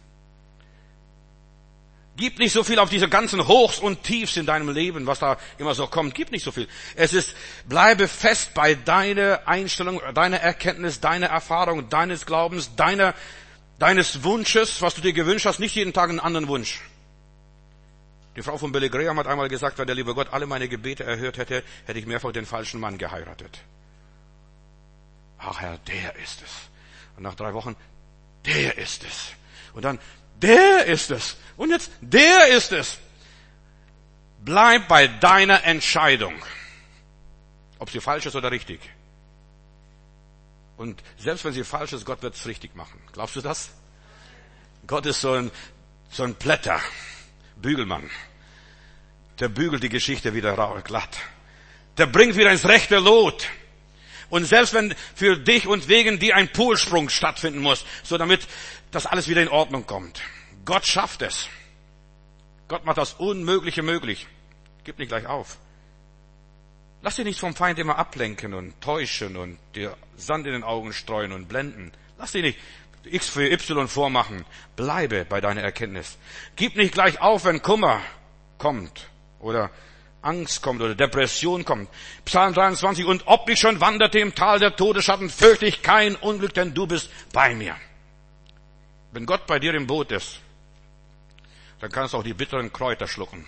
Gib nicht so viel auf diese ganzen Hochs und Tiefs in deinem Leben, was da immer so kommt. Gib nicht so viel. Es ist, bleibe fest bei deiner Einstellung, deiner Erkenntnis, deiner Erfahrung, deines Glaubens, deiner, deines Wunsches, was du dir gewünscht hast, nicht jeden Tag einen anderen Wunsch. Die Frau von Billy Graham hat einmal gesagt, wenn der liebe Gott alle meine Gebete erhört hätte, hätte ich mehrfach den falschen Mann geheiratet. Ach Herr, der ist es. Und nach drei Wochen, der ist es. Und dann, der ist es. Und jetzt, der ist es. Bleib bei deiner Entscheidung. Ob sie falsch ist oder richtig. Und selbst wenn sie falsch ist, Gott wird es richtig machen. Glaubst du das? Gott ist so ein, so ein Plätter, Bügelmann. Der bügelt die Geschichte wieder glatt. Der bringt wieder ins rechte Lot. Und selbst wenn für dich und wegen dir ein Polsprung stattfinden muss, so damit das alles wieder in Ordnung kommt. Gott schafft es. Gott macht das Unmögliche möglich. Gib nicht gleich auf. Lass dich nicht vom Feind immer ablenken und täuschen und dir Sand in den Augen streuen und blenden. Lass dich nicht X für Y vormachen. Bleibe bei deiner Erkenntnis. Gib nicht gleich auf, wenn Kummer kommt oder Angst kommt oder Depression kommt. Psalm dreiundzwanzig, und ob ich schon wanderte im Tal der Todesschatten, fürchte ich kein Unglück, denn du bist bei mir. Wenn Gott bei dir im Boot ist, dann kannst du auch die bitteren Kräuter schlucken.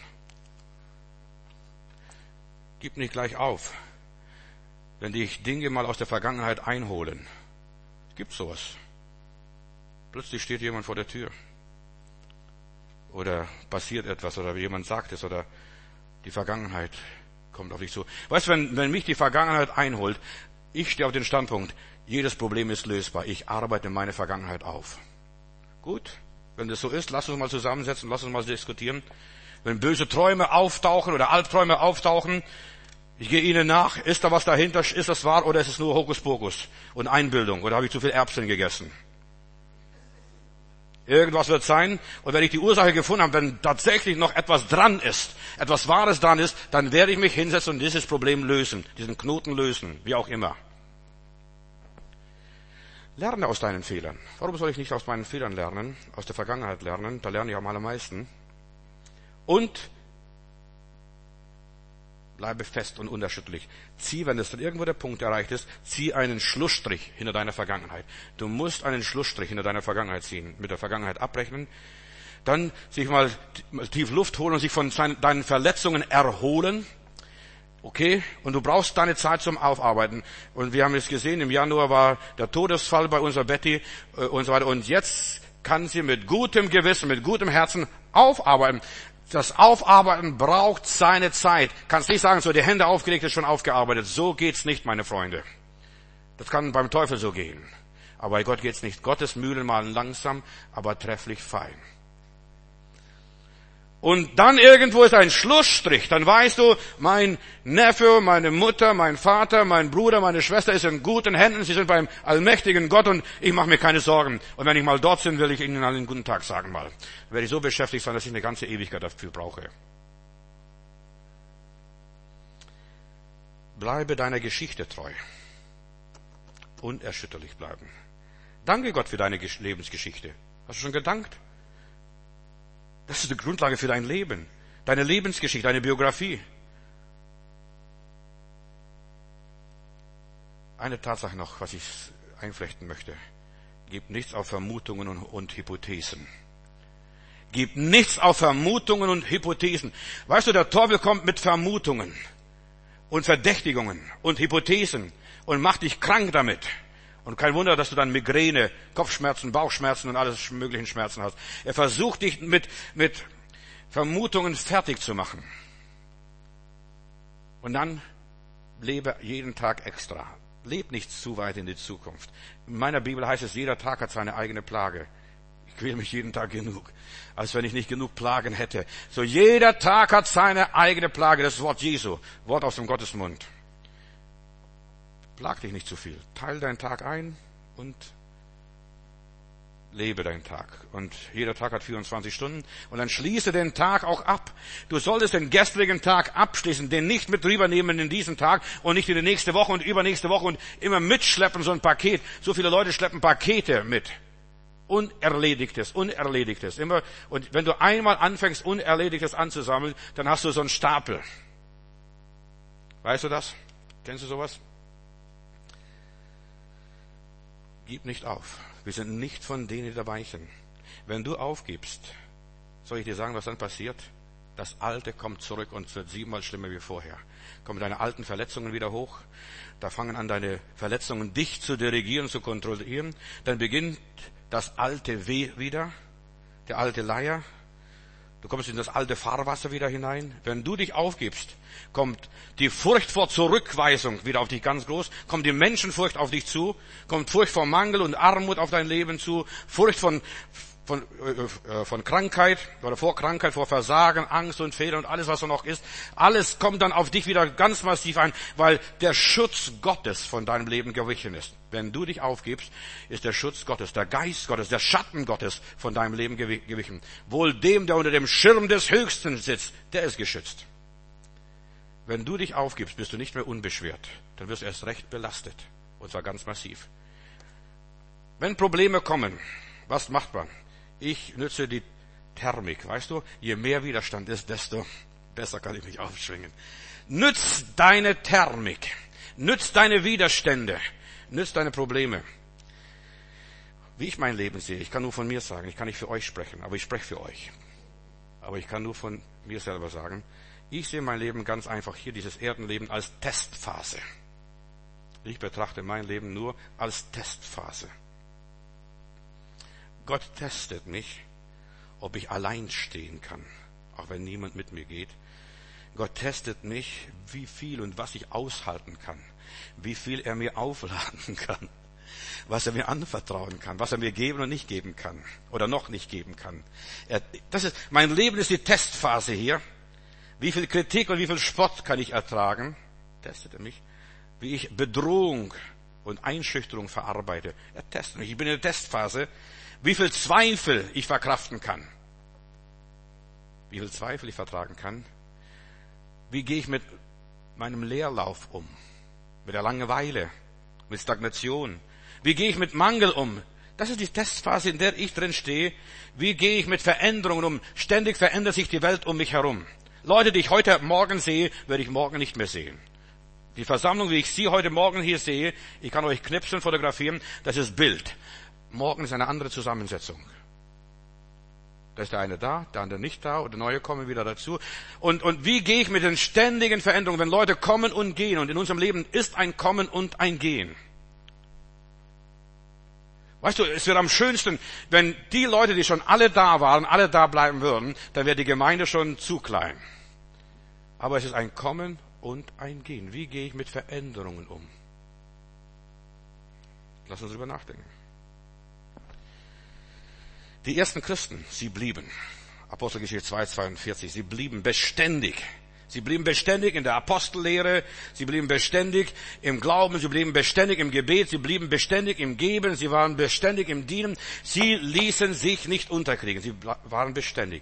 Gib nicht gleich auf, wenn dich Dinge mal aus der Vergangenheit einholen. Es gibt sowas. Plötzlich steht jemand vor der Tür. Oder passiert etwas, oder jemand sagt es, oder die Vergangenheit kommt auf dich zu. Weißt du, wenn, wenn mich die Vergangenheit einholt, ich stehe auf den Standpunkt, jedes Problem ist lösbar. Ich arbeite meine Vergangenheit auf. Gut, wenn das so ist, lass uns mal zusammensetzen, lass uns mal diskutieren. Wenn böse Träume auftauchen oder Albträume auftauchen, ich gehe ihnen nach. Ist da was dahinter? Ist das wahr oder ist es nur Hokuspokus und Einbildung? Oder habe ich zu viel Erbsen gegessen? Irgendwas wird sein. Und wenn ich die Ursache gefunden habe, wenn tatsächlich noch etwas dran ist, etwas Wahres dran ist, dann werde ich mich hinsetzen und dieses Problem lösen, diesen Knoten lösen, wie auch immer. Lerne aus deinen Fehlern. Warum soll ich nicht aus meinen Fehlern lernen? Aus der Vergangenheit lernen? Da lerne ich am allermeisten. Und bleibe fest und unerschütterlich. Zieh, wenn es dann irgendwo der Punkt erreicht ist, zieh einen Schlussstrich hinter deiner Vergangenheit. Du musst einen Schlussstrich hinter deiner Vergangenheit ziehen, mit der Vergangenheit abrechnen. Dann sich mal tief Luft holen und sich von deinen Verletzungen erholen. Okay? Und du brauchst deine Zeit zum Aufarbeiten. Und wir haben es gesehen, im Januar war der Todesfall bei unserer Betty und so weiter. Und jetzt kann sie mit gutem Gewissen, mit gutem Herzen aufarbeiten. Das Aufarbeiten braucht seine Zeit. Kannst nicht sagen, so die Hände aufgelegt, ist schon aufgearbeitet. So geht's nicht, meine Freunde. Das kann beim Teufel so gehen. Aber bei Gott geht's nicht. Gottes Mühlen mahlen langsam, aber trefflich fein. Und dann irgendwo ist ein Schlussstrich. Dann weißt du, mein Neffe, meine Mutter, mein Vater, mein Bruder, meine Schwester ist in guten Händen. Sie sind beim allmächtigen Gott und ich mache mir keine Sorgen. Und wenn ich mal dort bin, will ich ihnen allen guten Tag sagen mal. Dann werde ich so beschäftigt sein, dass ich eine ganze Ewigkeit dafür brauche. Bleibe deiner Geschichte treu. Unerschütterlich bleiben. Danke Gott für deine Lebensgeschichte. Hast du schon gedankt? Das ist die Grundlage für dein Leben. Deine Lebensgeschichte, deine Biografie. Eine Tatsache noch, was ich einflechten möchte. Gib nichts auf Vermutungen und, und Hypothesen. Gib nichts auf Vermutungen und Hypothesen. Weißt du, der Teufel kommt mit Vermutungen und Verdächtigungen und Hypothesen und macht dich krank damit. Und kein Wunder, dass du dann Migräne, Kopfschmerzen, Bauchschmerzen und alles möglichen Schmerzen hast. Er versucht dich mit, mit Vermutungen fertig zu machen. Und dann lebe jeden Tag extra. Leb nicht zu weit in die Zukunft. In meiner Bibel heißt es, jeder Tag hat seine eigene Plage. Ich quäle mich jeden Tag genug, als wenn ich nicht genug Plagen hätte. So jeder Tag hat seine eigene Plage. Das Wort Jesu, Wort aus dem Gottesmund. Plag dich nicht zu viel. Teil deinen Tag ein und lebe deinen Tag. Und jeder Tag hat vierundzwanzig Stunden. Und dann schließe den Tag auch ab. Du solltest den gestrigen Tag abschließen, den nicht mit rübernehmen in diesen Tag und nicht in die nächste Woche und übernächste Woche und immer mitschleppen, so ein Paket. So viele Leute schleppen Pakete mit. Unerledigtes, Unerledigtes. Immer. Und wenn du einmal anfängst, Unerledigtes anzusammeln, dann hast du so einen Stapel. Weißt du das? Kennst du sowas? Gib nicht auf. Wir sind nicht von denen, die da weichen. Wenn du aufgibst, soll ich dir sagen, was dann passiert? Das Alte kommt zurück und wird siebenmal schlimmer wie vorher. Kommen deine alten Verletzungen wieder hoch. Da fangen an, deine Verletzungen dich zu dirigieren, zu kontrollieren. Dann beginnt das alte Weh wieder, der alte Leier. Du kommst in das alte Fahrwasser wieder hinein. Wenn du dich aufgibst, kommt die Furcht vor Zurückweisung wieder auf dich ganz groß, kommt die Menschenfurcht auf dich zu, kommt Furcht vor Mangel und Armut auf dein Leben zu, Furcht von von äh, von Krankheit oder vor Krankheit, vor Versagen, Angst und Fehler und alles, was da noch ist. Alles kommt dann auf dich wieder ganz massiv ein, weil der Schutz Gottes von deinem Leben gewichen ist. Wenn du dich aufgibst, ist der Schutz Gottes, der Geist Gottes, der Schatten Gottes von deinem Leben gewichen. Wohl dem, der unter dem Schirm des Höchsten sitzt, der ist geschützt. Wenn du dich aufgibst, bist du nicht mehr unbeschwert. Dann wirst du erst recht belastet. Und zwar ganz massiv. Wenn Probleme kommen, was macht man? Ich nütze die Thermik. Weißt du, je mehr Widerstand ist, desto besser kann ich mich aufschwingen. Nütz deine Thermik. Nütz deine Widerstände. Nütz deine Probleme. Wie ich mein Leben sehe, ich kann nur von mir sagen, ich kann nicht für euch sprechen, aber ich spreche für euch. Aber ich kann nur von mir selber sagen, ich sehe mein Leben ganz einfach hier, dieses Erdenleben, als Testphase. Ich betrachte mein Leben nur als Testphase. Gott testet mich, ob ich allein stehen kann, auch wenn niemand mit mir geht. Gott testet mich, wie viel und was ich aushalten kann, wie viel er mir aufladen kann, was er mir anvertrauen kann, was er mir geben und nicht geben kann oder noch nicht geben kann. Er, das ist, mein Leben ist die Testphase hier. Wie viel Kritik und wie viel Spott kann ich ertragen? Testet er mich. Wie ich Bedrohung und Einschüchterung verarbeite. Er testet mich. Ich bin in der Testphase. Wie viel Zweifel ich verkraften kann. Wie viel Zweifel ich vertragen kann. Wie gehe ich mit meinem Leerlauf um? Mit der Langeweile. Mit Stagnation. Wie gehe ich mit Mangel um? Das ist die Testphase, in der ich drin stehe. Wie gehe ich mit Veränderungen um? Ständig verändert sich die Welt um mich herum. Leute, die ich heute Morgen sehe, werde ich morgen nicht mehr sehen. Die Versammlung, wie ich sie heute Morgen hier sehe, ich kann euch knipsen, fotografieren, das ist Bild. Morgen ist eine andere Zusammensetzung. Da ist der eine da, der andere nicht da und der neue kommen wieder dazu. Und, und wie gehe ich mit den ständigen Veränderungen, wenn Leute kommen und gehen? Und in unserem Leben ist ein Kommen und ein Gehen. Weißt du, es wird am schönsten, wenn die Leute, die schon alle da waren, alle da bleiben würden, dann wäre die Gemeinde schon zu klein. Aber es ist ein Kommen und ein Gehen. Wie gehe ich mit Veränderungen um? Lass uns darüber nachdenken. Die ersten Christen, sie blieben. Apostelgeschichte zwei, zweiundvierzig. Sie blieben beständig. Sie blieben beständig in der Apostellehre. Sie blieben beständig im Glauben. Sie blieben beständig im Gebet. Sie blieben beständig im Geben. Sie waren beständig im Dienen. Sie ließen sich nicht unterkriegen. Sie waren beständig.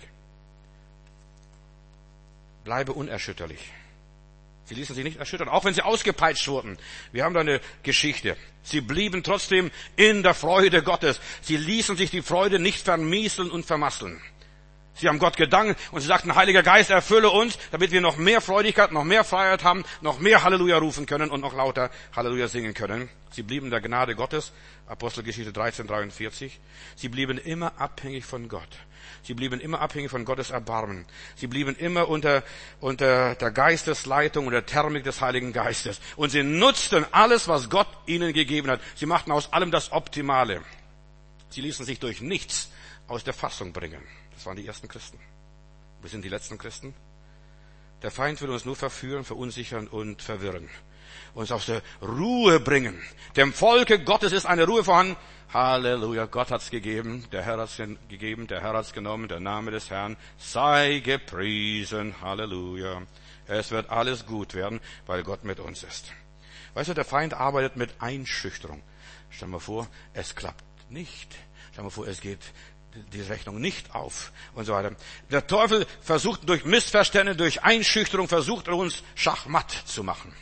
Bleibe unerschütterlich. Sie ließen sich nicht erschüttern, auch wenn sie ausgepeitscht wurden. Wir haben da eine Geschichte. Sie blieben trotzdem in der Freude Gottes. Sie ließen sich die Freude nicht vermieseln und vermasseln. Sie haben Gott gedankt und sie sagten, Heiliger Geist, erfülle uns, damit wir noch mehr Freudigkeit, noch mehr Freiheit haben, noch mehr Halleluja rufen können und noch lauter Halleluja singen können. Sie blieben der Gnade Gottes, Apostelgeschichte dreizehn, dreiundvierzig. Sie blieben immer abhängig von Gott. Sie blieben immer abhängig von Gottes Erbarmen. Sie blieben immer unter, unter der Geistesleitung und der Thermik des Heiligen Geistes. Und sie nutzten alles, was Gott ihnen gegeben hat. Sie machten aus allem das Optimale. Sie ließen sich durch nichts aus der Fassung bringen. Das waren die ersten Christen. Wir sind die letzten Christen. Der Feind will uns nur verführen, verunsichern und verwirren. Uns aus der Ruhe bringen. Dem Volke Gottes ist eine Ruhe vorhanden. Halleluja, Gott hat's gegeben, der Herr hat's gegeben, der Herr hat's genommen, der Name des Herrn sei gepriesen. Halleluja. Es wird alles gut werden, weil Gott mit uns ist. Weißt du, der Feind arbeitet mit Einschüchterung. Stell dir mal vor, es klappt nicht. Stell dir vor, es geht die Rechnung nicht auf und so weiter. Der Teufel versucht durch Missverständnisse, durch Einschüchterung, versucht er uns schachmatt zu machen.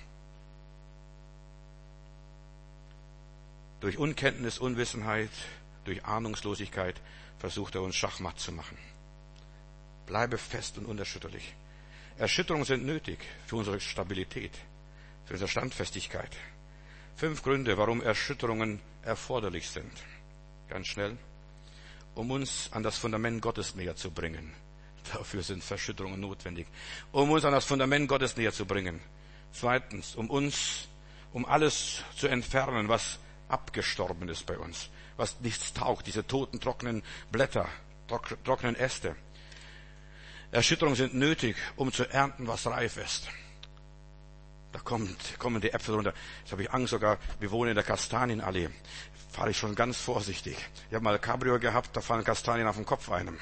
Durch Unkenntnis, Unwissenheit, durch Ahnungslosigkeit versucht er uns schachmatt zu machen. Bleibe fest und unerschütterlich. Erschütterungen sind nötig für unsere Stabilität, für unsere Standfestigkeit. Fünf Gründe, warum Erschütterungen erforderlich sind. Ganz schnell. Um uns an das Fundament Gottes näher zu bringen. Dafür sind Erschütterungen notwendig. Um uns an das Fundament Gottes näher zu bringen. Zweitens, um uns, um alles zu entfernen, was abgestorben ist bei uns, was nichts taugt, diese toten, trockenen Blätter, trockenen Äste. Erschütterungen sind nötig, um zu ernten, was reif ist. Da kommt, kommen die Äpfel runter. Jetzt habe ich Angst sogar, wir wohnen in der Kastanienallee. Fahre ich schon ganz vorsichtig. Ich habe mal ein Cabrio gehabt, da fallen Kastanien auf den Kopf einem.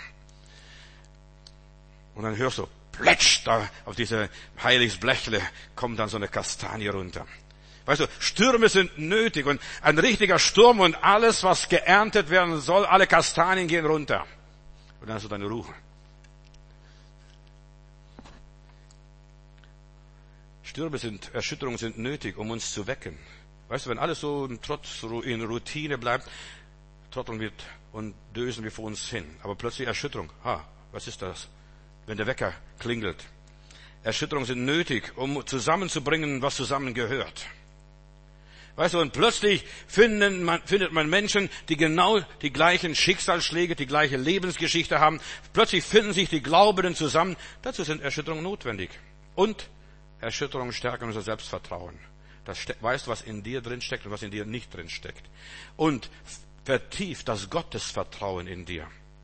Und dann hörst du, plätsch, da auf diese heiliges Blechle kommt dann so eine Kastanie runter. Weißt du, Stürme sind nötig und ein richtiger Sturm und alles, was geerntet werden soll, alle Kastanien gehen runter. Und dann hast du deine Ruhe. Stürme sind, Erschütterungen sind nötig, um uns zu wecken. Weißt du, wenn alles so in Trotz, in Routine bleibt, trotteln wir und dösen wir vor uns hin. Aber plötzlich Erschütterung. Ah, was ist das? Wenn der Wecker klingelt. Erschütterungen sind nötig, um zusammenzubringen, was zusammengehört. Weißt du, und plötzlich finden man, findet man Menschen, die genau die gleichen Schicksalsschläge, die gleiche Lebensgeschichte haben. Plötzlich finden sich die Glaubenden zusammen. Dazu sind Erschütterungen notwendig. Und Erschütterungen stärken unser Selbstvertrauen. Das weißt du, was in dir drin steckt und was in dir nicht drin steckt. Und vertieft das Gottesvertrauen in dir.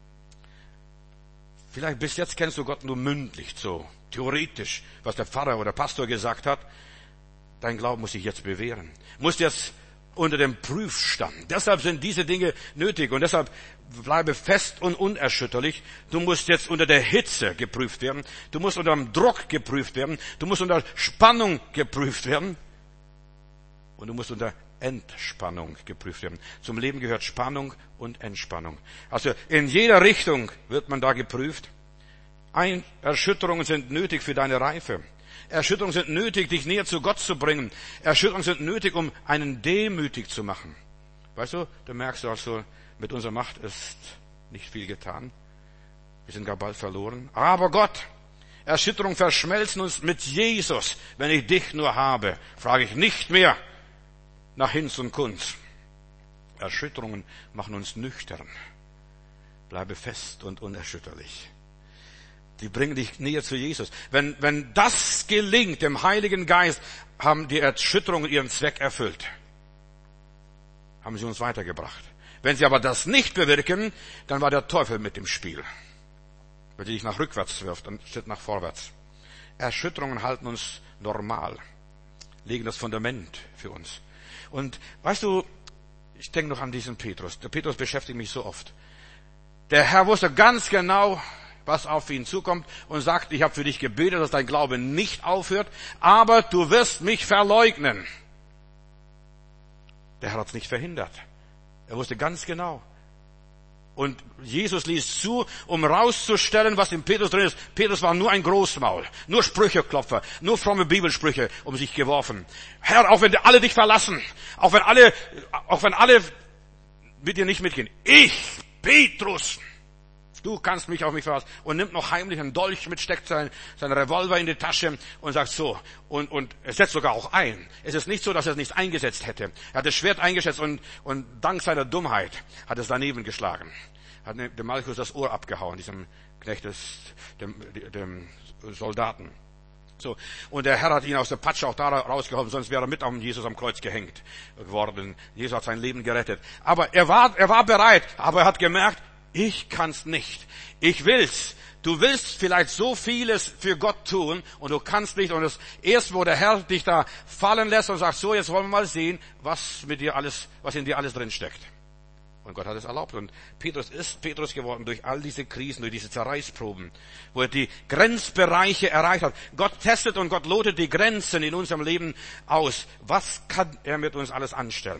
Vielleicht bis jetzt kennst du Gott nur mündlich, so theoretisch, was der Pfarrer oder Pastor gesagt hat. Dein Glauben muss sich jetzt bewähren. Muss jetzt unter dem Prüfstand. Deshalb sind diese Dinge nötig und deshalb bleibe fest und unerschütterlich. Du musst jetzt unter der Hitze geprüft werden. Du musst unter dem Druck geprüft werden. Du musst unter Spannung geprüft werden. Und du musst unter Entspannung geprüft werden. Zum Leben gehört Spannung und Entspannung. Also in jeder Richtung wird man da geprüft. Ein, Erschütterungen sind nötig für deine Reife. Erschütterungen sind nötig, dich näher zu Gott zu bringen. Erschütterungen sind nötig, um einen demütig zu machen. Weißt du, da merkst du also, mit unserer Macht ist nicht viel getan. Wir sind gar bald verloren. Aber Gott, Erschütterungen verschmelzen uns mit Jesus. Wenn ich dich nur habe, frage ich nicht mehr nach Hinz und Kunz. Erschütterungen machen uns nüchtern. Bleibe fest und unerschütterlich. Die bringen dich näher zu Jesus. Wenn, wenn das gelingt, dem Heiligen Geist, haben die Erschütterungen ihren Zweck erfüllt. Haben sie uns weitergebracht. Wenn sie aber das nicht bewirken, dann war der Teufel mit im Spiel. Wenn sie dich nach rückwärts wirft, dann steht nach vorwärts. Erschütterungen halten uns normal. Legen das Fundament für uns. Und weißt du, ich denke noch an diesen Petrus. Der Petrus beschäftigt mich so oft. Der Herr wusste ganz genau, was auf ihn zukommt und sagt, ich habe für dich gebetet, dass dein Glaube nicht aufhört, aber du wirst mich verleugnen. Der Herr hat es nicht verhindert. Er wusste ganz genau. Und Jesus ließ zu, um rauszustellen, was in Petrus drin ist. Petrus war nur ein Großmaul, nur Sprücheklopfer, nur fromme Bibelsprüche um sich geworfen. Herr, auch wenn alle dich verlassen, auch wenn alle, auch wenn alle mit dir nicht mitgehen. Ich, Petrus, du kannst mich auf mich verlassen. Und nimmt noch heimlich einen Dolch mit, steckt seinen, seinen Revolver in die Tasche und sagt so. Und, und er setzt sogar auch ein. Es ist nicht so, dass er es nicht eingesetzt hätte. Er hat das Schwert eingesetzt und, und dank seiner Dummheit hat es daneben geschlagen. Hat dem Malchus das Ohr abgehauen, diesem Knecht des, dem, dem Soldaten. So. Und der Herr hat ihn aus der Patsche auch da rausgehoben, sonst wäre er mit am Jesus am Kreuz gehängt worden. Jesus hat sein Leben gerettet. Aber er war, er war bereit, aber er hat gemerkt, ich kann's nicht. Ich will's. Du willst vielleicht so vieles für Gott tun und du kannst nicht. Und das erst, wo der Herr dich da fallen lässt und sagt, so, jetzt wollen wir mal sehen, was mit dir alles, was in dir alles drin steckt. Und Gott hat es erlaubt. Und Petrus ist Petrus geworden durch all diese Krisen, durch diese Zerreißproben, wo er die Grenzbereiche erreicht hat. Gott testet und Gott lotet die Grenzen in unserem Leben aus. Was kann er mit uns alles anstellen?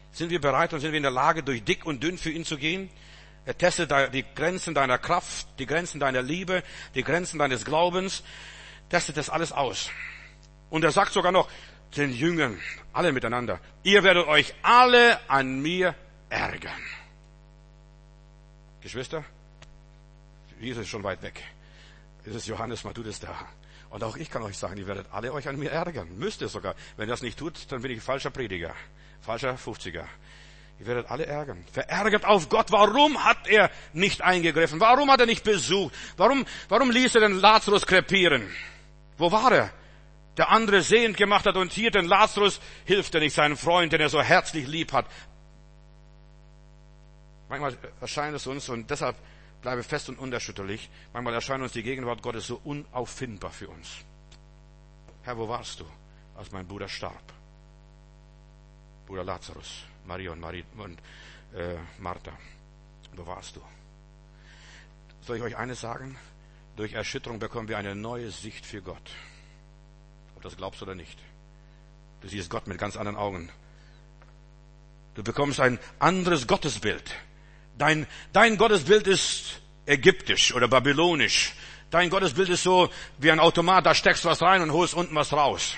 Sind wir bereit und sind wir in der Lage, durch dick und dünn für ihn zu gehen? Er testet die Grenzen deiner Kraft, die Grenzen deiner Liebe, die Grenzen deines Glaubens. Testet das alles aus. Und er sagt sogar noch den Jüngern, alle miteinander, ihr werdet euch alle an mir ärgern. Geschwister, Jesus ist schon weit weg. Es ist Johannes Matthäus da. Und auch ich kann euch sagen, ihr werdet alle euch an mir ärgern. Müsst ihr sogar. Wenn ihr das nicht tut, dann bin ich falscher Prediger. Falscher fünfziger. Ihr werdet alle ärgern. Verärgert auf Gott. Warum hat er nicht eingegriffen? Warum hat er nicht besucht? Warum, warum ließ er den Lazarus krepieren? Wo war er? Der andere sehend gemacht hat und hier den Lazarus hilft er nicht, seinen Freund, den er so herzlich lieb hat. Manchmal erscheint es uns, und deshalb bleibe fest und unerschütterlich, manchmal erscheint uns die Gegenwart Gottes so unauffindbar für uns. Herr, wo warst du, als mein Bruder starb? Bruder Lazarus, Maria und, Marie, und äh, Martha, wo warst du? Soll ich euch eines sagen? Durch Erschütterung bekommen wir eine neue Sicht für Gott. Ob du das glaubst oder nicht. Du siehst Gott mit ganz anderen Augen. Du bekommst ein anderes Gottesbild. Dein, dein Gottesbild ist ägyptisch oder babylonisch. Dein Gottesbild ist so wie ein Automat, da steckst du was rein und holst unten was raus.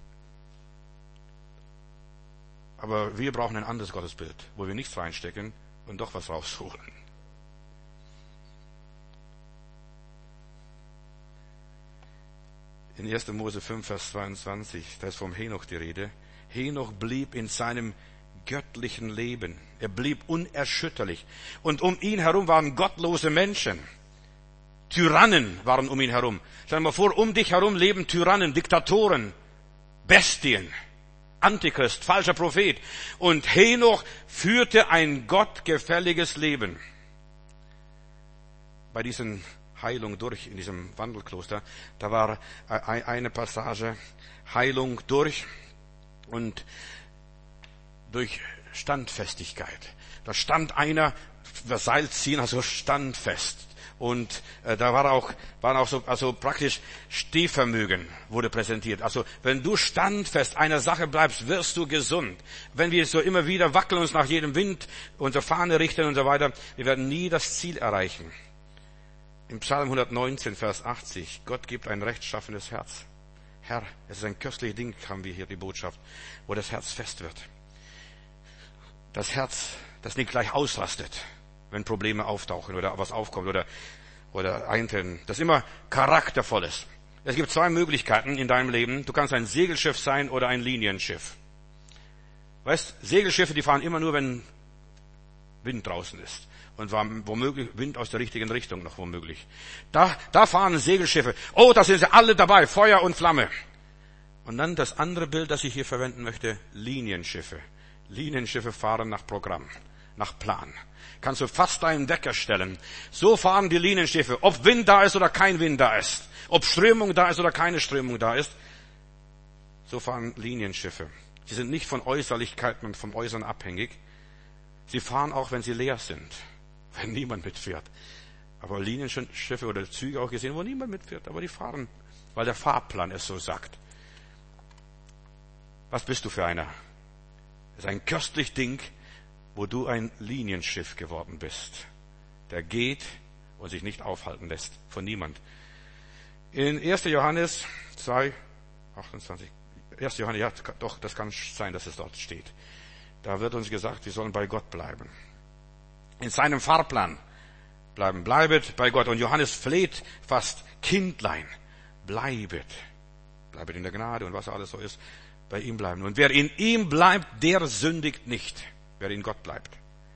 Aber wir brauchen ein anderes Gottesbild, wo wir nichts reinstecken und doch was rausholen. In erster Mose fünf, Vers zweiundzwanzig, da ist vom Henoch die Rede. Henoch blieb in seinem göttlichen Leben. Er blieb unerschütterlich. Und um ihn herum waren gottlose Menschen. Tyrannen waren um ihn herum. Stell dir mal vor, um dich herum leben Tyrannen, Diktatoren, Bestien, Antichrist, falscher Prophet. Und Henoch führte ein gottgefälliges Leben. Bei diesen Heilung durch in diesem Wandelkloster, da war eine Passage, Heilung durch und durch Standfestigkeit. Da stand einer, das Seil ziehen, also standfest. Und äh, da war auch, waren auch so, also praktisch Stehvermögen wurde präsentiert. Also wenn du standfest einer Sache bleibst, wirst du gesund. Wenn wir so immer wieder wackeln, uns nach jedem Wind unsere Fahne richten und so weiter, wir werden nie das Ziel erreichen. Im Psalm hundertneunzehn, Vers achtzig, Gott gibt ein rechtschaffenes Herz. Herr, es ist ein köstliches Ding, haben wir hier die Botschaft, wo das Herz fest wird. Das Herz, das nicht gleich ausrastet, wenn Probleme auftauchen oder was aufkommt oder, oder eintreten. Das immer charaktervoll ist. Es gibt zwei Möglichkeiten in deinem Leben. Du kannst ein Segelschiff sein oder ein Linienschiff. Weißt, Segelschiffe, die fahren immer nur, wenn Wind draußen ist. Und womöglich Wind aus der richtigen Richtung noch womöglich. Da, da fahren Segelschiffe. Oh, da sind sie alle dabei, Feuer und Flamme. Und dann das andere Bild, das ich hier verwenden möchte, Linienschiffe. Linienschiffe fahren nach Programm, nach Plan. Kannst du fast deinen Wecker stellen. So fahren die Linienschiffe, ob Wind da ist oder kein Wind da ist. Ob Strömung da ist oder keine Strömung da ist. So fahren Linienschiffe. Sie sind nicht von Äußerlichkeiten und vom Äußeren abhängig. Sie fahren auch, wenn sie leer sind. Wenn niemand mitfährt. Aber Linienschiffe oder Züge auch gesehen, wo niemand mitfährt. Aber die fahren, weil der Fahrplan es so sagt. Was bist du für einer? Das ist ein köstlich Ding, wo du ein Linienschiff geworden bist. Der geht und sich nicht aufhalten lässt von niemand. In erster Johannes zwei, achtundzwanzig. erster Johannes, ja, doch, das kann sein, dass es dort steht. Da wird uns gesagt, wir sollen bei Gott bleiben. In seinem Fahrplan bleiben. Bleibet bei Gott. Und Johannes fleht fast, Kindlein, bleibet. Bleibet in der Gnade und was alles so ist, bei ihm bleiben. Und wer in ihm bleibt, der sündigt nicht. Wer in Gott bleibt.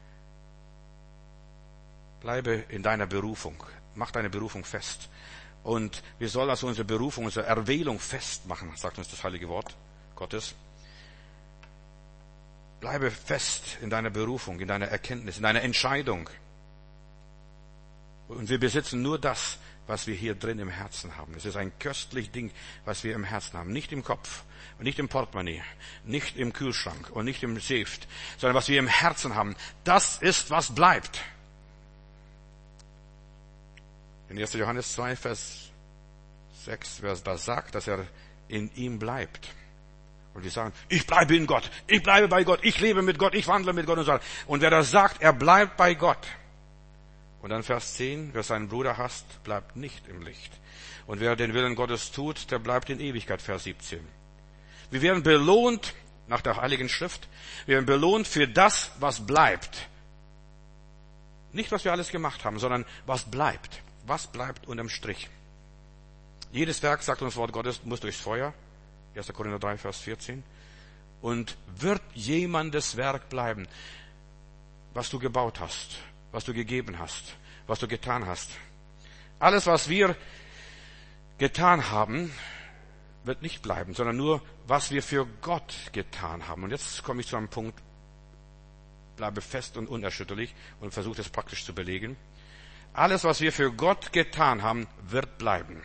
Bleibe in deiner Berufung. Mach deine Berufung fest. Und wir sollen also unsere Berufung, unsere Erwählung festmachen, sagt uns das heilige Wort Gottes. Bleibe fest in deiner Berufung, in deiner Erkenntnis, in deiner Entscheidung. Und wir besitzen nur das, was wir hier drin im Herzen haben. Es ist ein köstliches Ding, was wir im Herzen haben. Nicht im Kopf, und nicht im Portemonnaie, nicht im Kühlschrank und nicht im Safe, sondern was wir im Herzen haben. Das ist, was bleibt. In erster Johannes zwei, Vers sechs, wer das sagt, dass er in ihm bleibt Und die sagen, ich bleibe in Gott, ich bleibe bei Gott, ich lebe mit Gott, ich wandle mit Gott und so weiter. Und wer das sagt, er bleibt bei Gott. Und dann Vers zehn, wer seinen Bruder hasst, bleibt nicht im Licht. Und wer den Willen Gottes tut, der bleibt in Ewigkeit, Vers siebzehn. Wir werden belohnt, nach der Heiligen Schrift, wir werden belohnt für das, was bleibt. Nicht, was wir alles gemacht haben, sondern was bleibt. Was bleibt unterm Strich? Jedes Werk, sagt uns das Wort Gottes, muss durchs Feuer. erster Korinther drei, Vers vierzehn. Und wird jemandes Werk bleiben, was du gebaut hast, was du gegeben hast, was du getan hast. Alles, was wir getan haben, wird nicht bleiben, sondern nur, was wir für Gott getan haben. Und jetzt komme ich zu einem Punkt, bleibe fest und unerschütterlich und versuche es praktisch zu belegen. Alles, was wir für Gott getan haben, wird bleiben.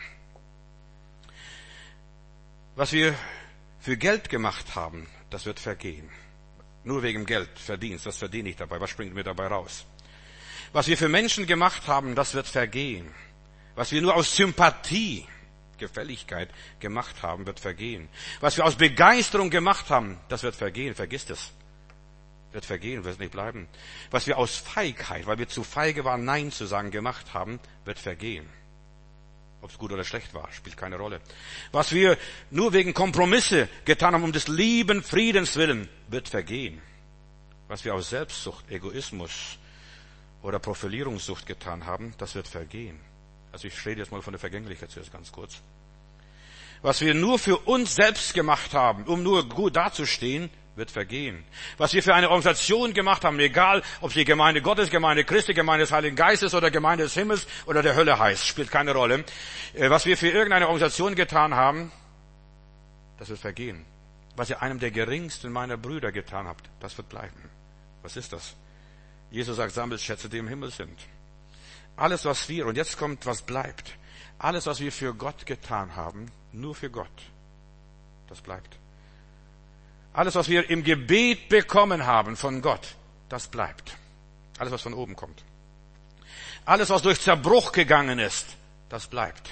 Was wir für Geld gemacht haben, das wird vergehen. Nur wegen Geld, Verdienst, das verdiene ich dabei. Was springt mir dabei raus? Was wir für Menschen gemacht haben, das wird vergehen. Was wir nur aus Sympathie, Gefälligkeit gemacht haben, wird vergehen. Was wir aus Begeisterung gemacht haben, das wird vergehen. Vergiss es. Wird vergehen, wird nicht bleiben. Was wir aus Feigheit, weil wir zu feige waren, Nein zu sagen, gemacht haben, wird vergehen. Ob es gut oder schlecht war, spielt keine Rolle. Was wir nur wegen Kompromisse getan haben, um des lieben Friedens willen, wird vergehen. Was wir aus Selbstsucht, Egoismus oder Profilierungssucht getan haben, das wird vergehen. Also ich rede jetzt mal von der Vergänglichkeit zuerst ganz kurz. Was wir nur für uns selbst gemacht haben, um nur gut dazustehen, wird vergehen. Was wir für eine Organisation gemacht haben, egal ob sie Gemeinde Gottes, Gemeinde Christi, Gemeinde des Heiligen Geistes oder Gemeinde des Himmels oder der Hölle heißt, spielt keine Rolle. Was wir für irgendeine Organisation getan haben, das wird vergehen. Was ihr einem der geringsten meiner Brüder getan habt, das wird bleiben. Was ist das? Jesus sagt, sammelt Schätze, die im Himmel sind. Alles, was wir, und jetzt kommt, was bleibt. Alles, was wir für Gott getan haben, nur für Gott, das bleibt. Alles, was wir im Gebet bekommen haben von Gott, das bleibt. Alles, was von oben kommt. Alles, was durch Zerbruch gegangen ist, das bleibt.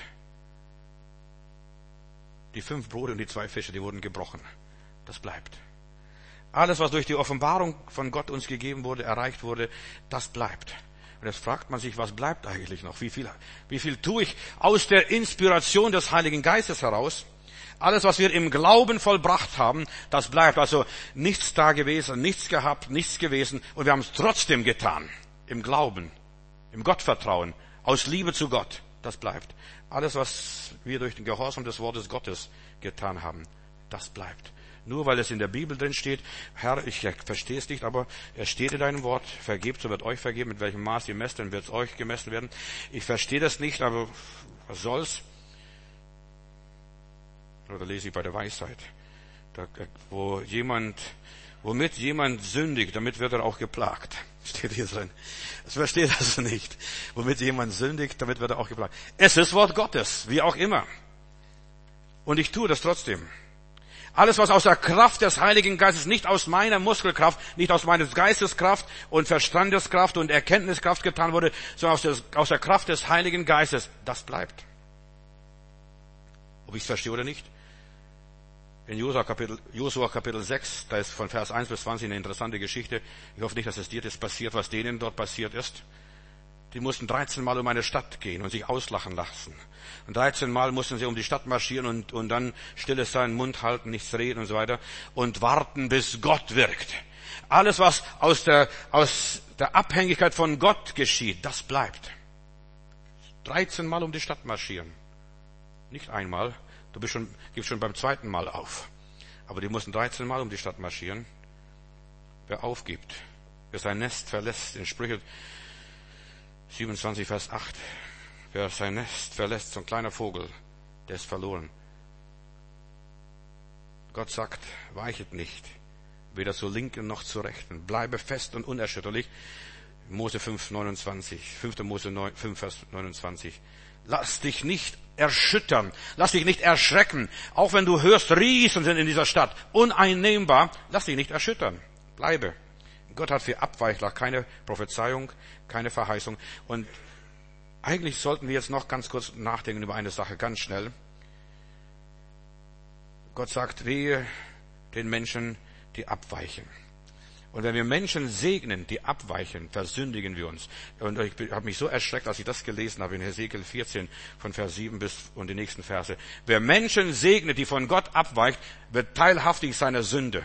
Die fünf Brote und die zwei Fische, die wurden gebrochen. Das bleibt. Alles, was durch die Offenbarung von Gott uns gegeben wurde, erreicht wurde, das bleibt. Und jetzt fragt man sich, was bleibt eigentlich noch? Wie viel, wie viel tue ich aus der Inspiration des Heiligen Geistes heraus? Alles, was wir im Glauben vollbracht haben, das bleibt. Also nichts da gewesen, nichts gehabt, nichts gewesen. Und wir haben es trotzdem getan. Im Glauben, im Gottvertrauen, aus Liebe zu Gott. Das bleibt. Alles, was wir durch den Gehorsam des Wortes Gottes getan haben, das bleibt. Nur weil es in der Bibel drin steht, Herr, ich verstehe es nicht, aber es steht in deinem Wort, vergebt, so wird euch vergeben, mit welchem Maß ihr messt, dann wird es euch gemessen werden. Ich verstehe das nicht, aber was soll's? Oder lese ich bei der Weisheit, da, wo jemand, womit jemand sündigt, damit wird er auch geplagt. Steht hier drin. Ich verstehe das nicht. Womit jemand sündigt, damit wird er auch geplagt. Es ist Wort Gottes, wie auch immer. Und ich tue das trotzdem. Alles, was aus der Kraft des Heiligen Geistes, nicht aus meiner Muskelkraft, nicht aus meiner Geisteskraft und Verstandeskraft und Erkenntniskraft getan wurde, sondern aus der, aus der Kraft des Heiligen Geistes, das bleibt. Ob ich es verstehe oder nicht? In Josua Kapitel, Josua Kapitel sechs, da ist von Vers eins bis zwanzig eine interessante Geschichte. Ich hoffe nicht, dass es dir das passiert, was denen dort passiert ist. Die mussten dreizehn Mal um eine Stadt gehen und sich auslachen lassen. Und dreizehn Mal mussten sie um die Stadt marschieren und, und dann stilles sein, Mund halten, nichts reden und so weiter. Und warten, bis Gott wirkt. Alles, was aus der, aus der Abhängigkeit von Gott geschieht, das bleibt. dreizehn Mal um die Stadt marschieren. Nicht einmal. Du bist schon, gibst schon beim zweiten Mal auf. Aber die mussten dreizehn Mal um die Stadt marschieren. Wer aufgibt, wer sein Nest verlässt, in Sprüche siebenundzwanzig, Vers acht. Wer sein Nest verlässt, so ein kleiner Vogel, der ist verloren. Gott sagt, weichet nicht, weder zur Linken noch zur Rechten. Bleibe fest und unerschütterlich. Mose fünf, neunundzwanzig. fünfter Mose fünf, Vers neunundzwanzig. Lass dich nicht erschüttern. Lass dich nicht erschrecken. Auch wenn du hörst, Riesen sind in dieser Stadt. Uneinnehmbar. Lass dich nicht erschüttern. Bleibe. Gott hat für Abweichler keine Prophezeiung, keine Verheißung. Und eigentlich sollten wir jetzt noch ganz kurz nachdenken über eine Sache, ganz schnell. Gott sagt, wehe den Menschen, die abweichen. Und wenn wir Menschen segnen, die abweichen, versündigen wir uns. Und ich habe mich so erschreckt, als ich das gelesen habe in Hesekiel vierzehn, von Vers sieben bis und die nächsten Verse. Wer Menschen segnet, die von Gott abweicht, wird teilhaftig seiner Sünde.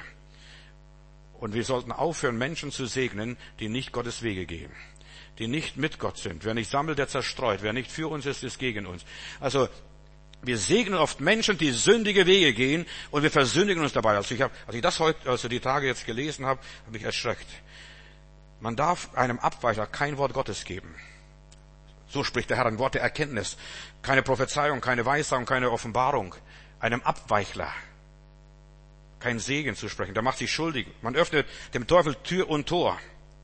Und wir sollten aufhören, Menschen zu segnen, die nicht Gottes Wege gehen, die nicht mit Gott sind. Wer nicht sammelt, der zerstreut. Wer nicht für uns ist, ist gegen uns. Also wir segnen oft Menschen, die sündige Wege gehen, und wir versündigen uns dabei. Also ich habe, als ich das heute, also die Tage jetzt gelesen habe, habe ich erschreckt. Man darf einem Abweichler kein Wort Gottes geben. So spricht der Herr, ein Wort der Erkenntnis. Keine Prophezeiung, keine Weissagung, keine Offenbarung. Einem Abweichler kein Segen zu sprechen. Der macht sich schuldig. Man öffnet dem Teufel Tür und Tor.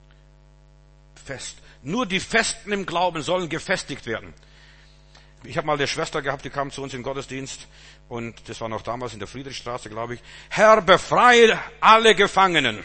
Fest. Nur die Festen im Glauben sollen gefestigt werden. Ich habe mal eine Schwester gehabt, die kam zu uns in den Gottesdienst, und das war noch damals in der Friedrichstraße, glaube ich. Herr, befreie alle Gefangenen.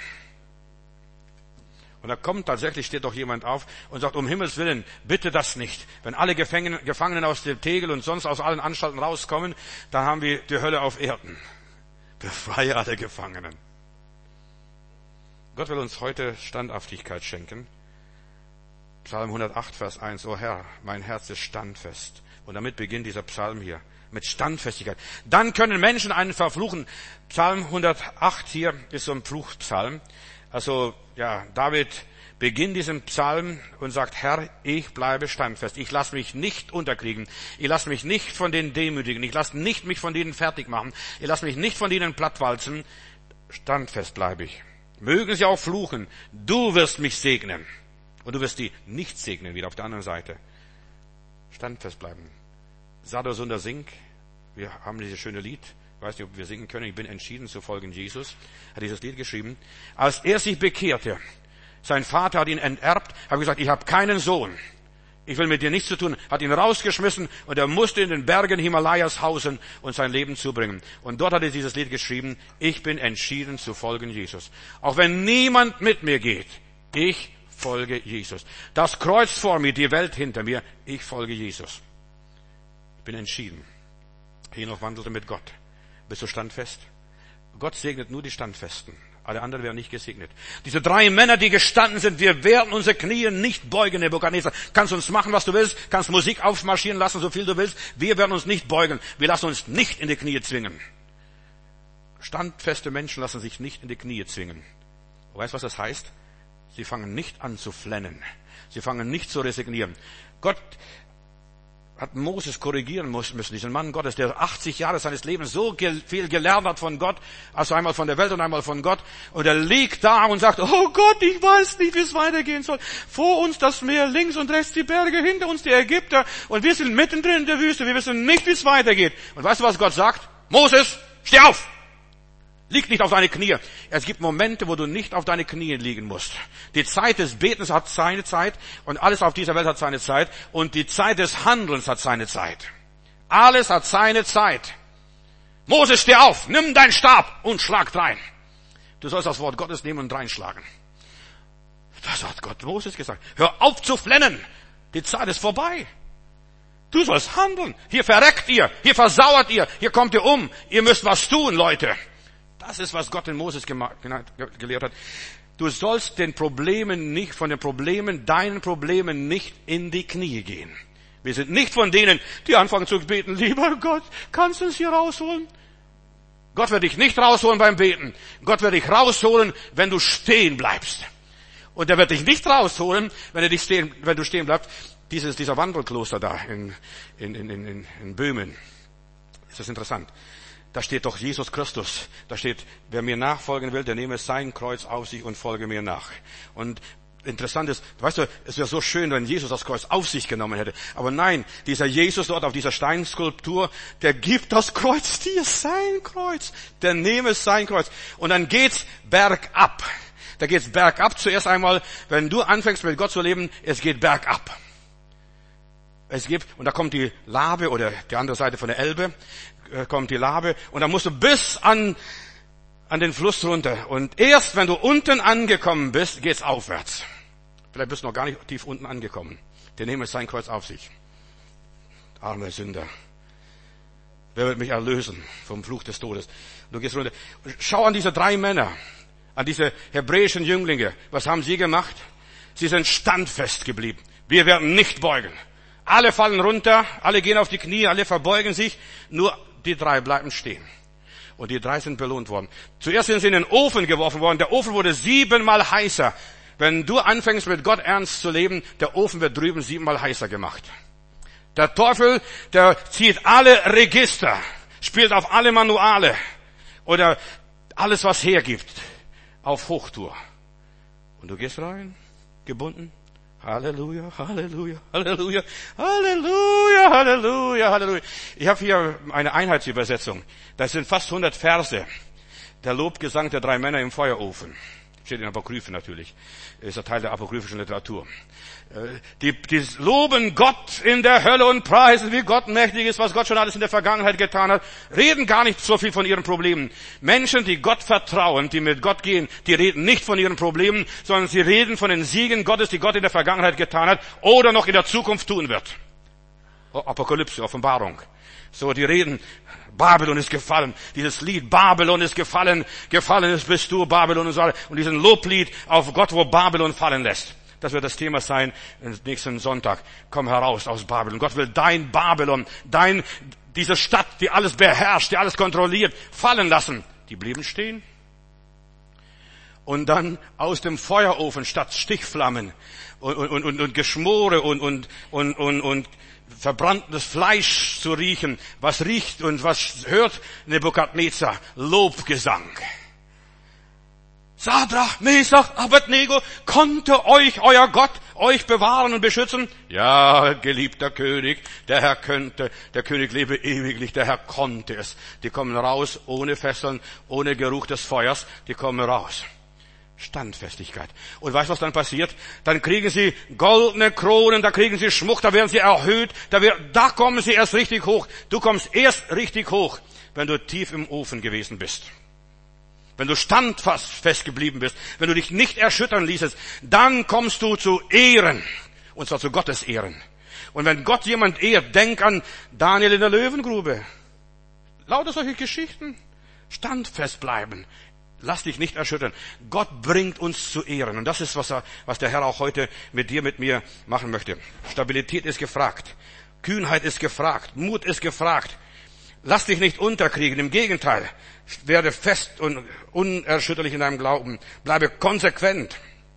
Und da kommt tatsächlich, steht doch jemand auf und sagt, um Himmels Willen, bitte das nicht. Wenn alle Gefangenen, Gefangenen aus dem Tegel und sonst aus allen Anstalten rauskommen, dann haben wir die Hölle auf Erden. Befreie alle Gefangenen. Gott will uns heute Standhaftigkeit schenken. Psalm hundertacht, Vers eins. O Herr, mein Herz ist standfest. Und damit beginnt dieser Psalm hier. Mit Standfestigkeit. Dann können Menschen einen verfluchen. Psalm hundertacht hier ist so ein Fluchpsalm. Also, ja, David beginnt diesen Psalm und sagt, Herr, ich bleibe standfest. Ich lasse mich nicht unterkriegen. Ich lasse mich nicht von denen demütigen. Ich lasse nicht mich von denen fertig machen. Ich lasse mich nicht von denen plattwalzen. Standfest bleibe ich. Mögen sie auch fluchen. Du wirst mich segnen. Und du wirst die nicht segnen, wieder auf der anderen Seite. Standfest bleiben. Sado Sunder Singh, wir haben dieses schöne Lied, ich weiß nicht, ob wir singen können, ich bin entschieden zu folgen Jesus, hat dieses Lied geschrieben. Als er sich bekehrte, sein Vater hat ihn enterbt, hat gesagt, ich habe keinen Sohn, ich will mit dir nichts zu tun, hat ihn rausgeschmissen, und er musste in den Bergen Himalayas hausen und sein Leben zubringen. Und dort hat er dieses Lied geschrieben, ich bin entschieden zu folgen Jesus. Auch wenn niemand mit mir geht, ich folge Jesus. Das Kreuz vor mir, die Welt hinter mir, ich folge Jesus. Ich bin entschieden. Henoch wandelte mit Gott. Bist du standfest? Gott segnet nur die Standfesten. Alle anderen werden nicht gesegnet. Diese drei Männer, die gestanden sind, wir werden unsere Knie nicht beugen, Nebukadnezar. Kannst uns machen, was du willst, kannst Musik aufmarschieren lassen, so viel du willst. Wir werden uns nicht beugen. Wir lassen uns nicht in die Knie zwingen. Standfeste Menschen lassen sich nicht in die Knie zwingen. Weißt du, was das heißt? Sie fangen nicht an zu flennen. Sie fangen nicht zu resignieren. Gott hat Moses korrigieren müssen, diesen Mann Gottes, der achtzig Jahre seines Lebens so viel gelernt hat von Gott, also einmal von der Welt und einmal von Gott, und er liegt da und sagt, oh Gott, ich weiß nicht, wie es weitergehen soll. Vor uns das Meer, links und rechts die Berge, hinter uns die Ägypter, und wir sind mittendrin in der Wüste, wir wissen nicht, wie es weitergeht. Und weißt du, was Gott sagt? Moses, steh auf! Lieg nicht auf deine Knie. Es gibt Momente, wo du nicht auf deine Knie liegen musst. Die Zeit des Betens hat seine Zeit, und alles auf dieser Welt hat seine Zeit, und die Zeit des Handelns hat seine Zeit. Alles hat seine Zeit. Moses, steh auf, nimm deinen Stab und schlag drein. Du sollst das Wort Gottes nehmen und reinschlagen. Das hat Gott Moses gesagt. Hör auf zu flennen. Die Zeit ist vorbei. Du sollst handeln. Hier verreckt ihr, hier versauert ihr, hier kommt ihr um. Ihr müsst was tun, Leute. Das ist, was Gott in Moses gelehrt hat. Du sollst den Problemen nicht, von den Problemen, deinen Problemen nicht in die Knie gehen. Wir sind nicht von denen, die anfangen zu beten, lieber Gott, kannst du uns hier rausholen? Gott wird dich nicht rausholen beim Beten. Gott wird dich rausholen, wenn du stehen bleibst. Und er wird dich nicht rausholen, wenn, er dich stehen, wenn du stehen bleibst. Dieses, dieser Wandelkloster da in, in, in, in, in Böhmen. Ist das interessant? Da steht doch Jesus Christus. Da steht, wer mir nachfolgen will, der nehme sein Kreuz auf sich und folge mir nach. Und interessant ist, weißt du, es wäre so schön, wenn Jesus das Kreuz auf sich genommen hätte. Aber nein, dieser Jesus dort auf dieser Steinskulptur, der gibt das Kreuz dir, sein Kreuz. Der nehme sein Kreuz. Und dann geht's bergab. Da geht's bergab zuerst einmal, wenn du anfängst mit Gott zu leben, es geht bergab. Es gibt, und da kommt die Labe oder die andere Seite von der Elbe, kommt die Labe, und dann musst du bis an, an den Fluss runter. Und erst wenn du unten angekommen bist, geht's aufwärts. Vielleicht bist du noch gar nicht tief unten angekommen. Der nehme sein Kreuz auf sich. Armer Sünder. Wer wird mich erlösen vom Fluch des Todes? Du gehst runter. Schau an diese drei Männer, an diese hebräischen Jünglinge. Was haben sie gemacht? Sie sind standfest geblieben. Wir werden nicht beugen. Alle fallen runter, alle gehen auf die Knie, alle verbeugen sich. Nur die drei bleiben stehen. Und die drei sind belohnt worden. Zuerst sind sie in den Ofen geworfen worden. Der Ofen wurde siebenmal heißer. Wenn du anfängst mit Gott ernst zu leben, der Ofen wird drüben siebenmal heißer gemacht. Der Teufel, der zieht alle Register, spielt auf alle Manuale oder alles, was hergibt, auf Hochtour. Und du gehst rein, gebunden. Halleluja, Halleluja, Halleluja, Halleluja, Halleluja, Halleluja. Ich habe hier eine Einheitsübersetzung. Das sind fast hundert Verse. Der Lobgesang der drei Männer im Feuerofen. Steht in Apokryphen natürlich. Ist ein Teil der apokryphischen Literatur. Die, die loben Gott in der Hölle und preisen, wie Gott mächtig ist, was Gott schon alles in der Vergangenheit getan hat. Reden gar nicht so viel von ihren Problemen. Menschen, die Gott vertrauen, die mit Gott gehen, die reden nicht von ihren Problemen, sondern sie reden von den Siegen Gottes, die Gott in der Vergangenheit getan hat oder noch in der Zukunft tun wird. Apokalypse, Offenbarung. So, die reden, Babylon ist gefallen. Dieses Lied, Babylon ist gefallen, gefallen ist bist du, Babylon und so. Und diesen Loblied auf Gott, wo Babylon fallen lässt. Das wird das Thema sein nächsten Sonntag. Komm heraus aus Babylon. Gott will dein Babylon, dein, diese Stadt, die alles beherrscht, die alles kontrolliert, fallen lassen. Die blieben stehen. Und dann aus dem Feuerofen statt Stichflammen und, und, und, und Geschmore und, und, und, und, und verbranntes Fleisch zu riechen. Was riecht und was hört Nebukadnezar? Lobgesang. Sadrach, Mesach, Abednego, konnte euch euer Gott euch bewahren und beschützen? Ja, geliebter König, der Herr könnte, der König lebe ewiglich, der Herr konnte es. Die kommen raus ohne Fesseln, ohne Geruch des Feuers, die kommen raus. Standfestigkeit. Und weißt du, was dann passiert? Dann kriegen sie goldene Kronen, da kriegen sie Schmuck, da werden sie erhöht, da, wird, da kommen sie erst richtig hoch. Du kommst erst richtig hoch, wenn du tief im Ofen gewesen bist. Wenn du standfest fest geblieben bist, wenn du dich nicht erschüttern ließest, dann kommst du zu Ehren. Und zwar zu Gottes Ehren. Und wenn Gott jemand ehrt, denk an Daniel in der Löwengrube. Lauter solche Geschichten. Standfest bleiben. Lass dich nicht erschüttern. Gott bringt uns zu Ehren. Und das ist, was, er, was der Herr auch heute mit dir, mit mir machen möchte. Stabilität ist gefragt. Kühnheit ist gefragt. Mut ist gefragt. Lass dich nicht unterkriegen. Im Gegenteil. Werde fest und unerschütterlich in deinem Glauben. Bleibe konsequent.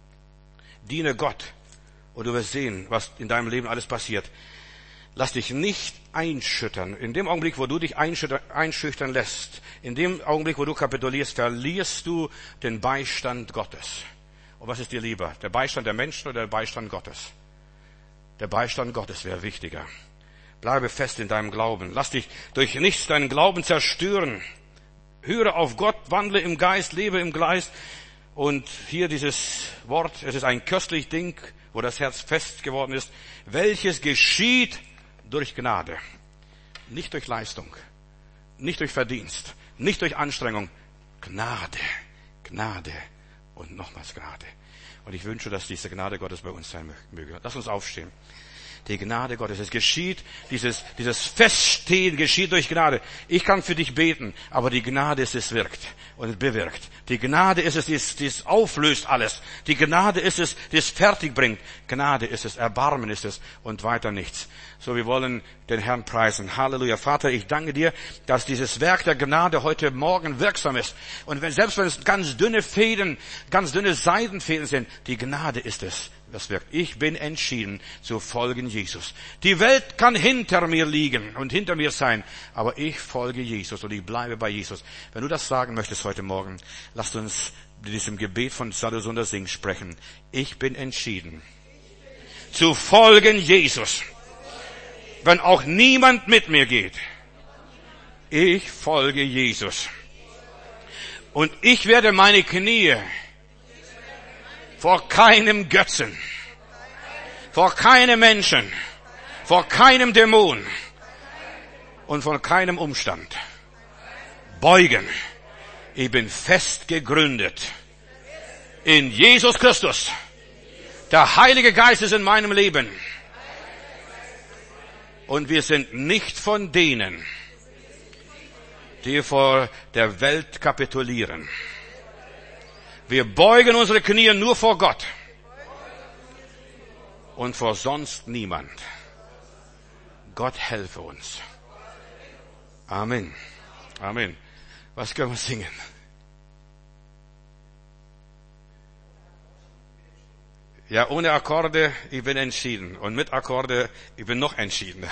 Diene Gott. Und du wirst sehen, was in deinem Leben alles passiert. Lass dich nicht einschüttern. In dem Augenblick, wo du dich einschüchtern lässt, in dem Augenblick, wo du kapitulierst, verlierst du den Beistand Gottes. Und was ist dir lieber? Der Beistand der Menschen oder der Beistand Gottes? Der Beistand Gottes wäre wichtiger. Bleibe fest in deinem Glauben. Lass dich durch nichts deinen Glauben zerstören. Höre auf Gott, wandle im Geist, lebe im Geist. Und hier dieses Wort, es ist ein köstlich Ding, wo das Herz fest geworden ist. Welches geschieht durch Gnade. Nicht durch Leistung. Nicht durch Verdienst. Nicht durch Anstrengung. Gnade. Gnade. Und nochmals Gnade. Und ich wünsche, dass diese Gnade Gottes bei uns sein möge. Lass uns aufstehen. Die Gnade Gottes. Es geschieht, dieses, dieses Feststehen geschieht durch Gnade. Ich kann für dich beten, aber die Gnade ist es, wirkt und bewirkt. Die Gnade ist es, die es, die es auflöst alles. Die Gnade ist es, die es fertig bringt. Gnade ist es, Erbarmen ist es und weiter nichts. So, wir wollen den Herrn preisen. Halleluja. Vater, ich danke dir, dass dieses Werk der Gnade heute Morgen wirksam ist. Und wenn, selbst wenn es ganz dünne Fäden, ganz dünne Seidenfäden sind, die Gnade ist es. Das wirkt. Ich bin entschieden zu folgen Jesus. Die Welt kann hinter mir liegen und hinter mir sein, aber ich folge Jesus und ich bleibe bei Jesus. Wenn du das sagen möchtest heute Morgen, lasst uns in diesem Gebet von Sadhusunder Singh sprechen. Ich bin entschieden zu folgen Jesus. Wenn auch niemand mit mir geht. Ich folge Jesus. Und ich werde meine Knie vor keinem Götzen, vor keinem Menschen, vor keinem Dämon und vor keinem Umstand beugen. Ich bin fest gegründet in Jesus Christus. Der Heilige Geist ist in meinem Leben. Und wir sind nicht von denen, die vor der Welt kapitulieren. Wir beugen unsere Knie nur vor Gott und vor sonst niemand. Gott helfe uns. Amen. Amen. Was können wir singen? Ja, ohne Akkorde, ich bin entschieden. Und mit Akkorde, ich bin noch entschiedener.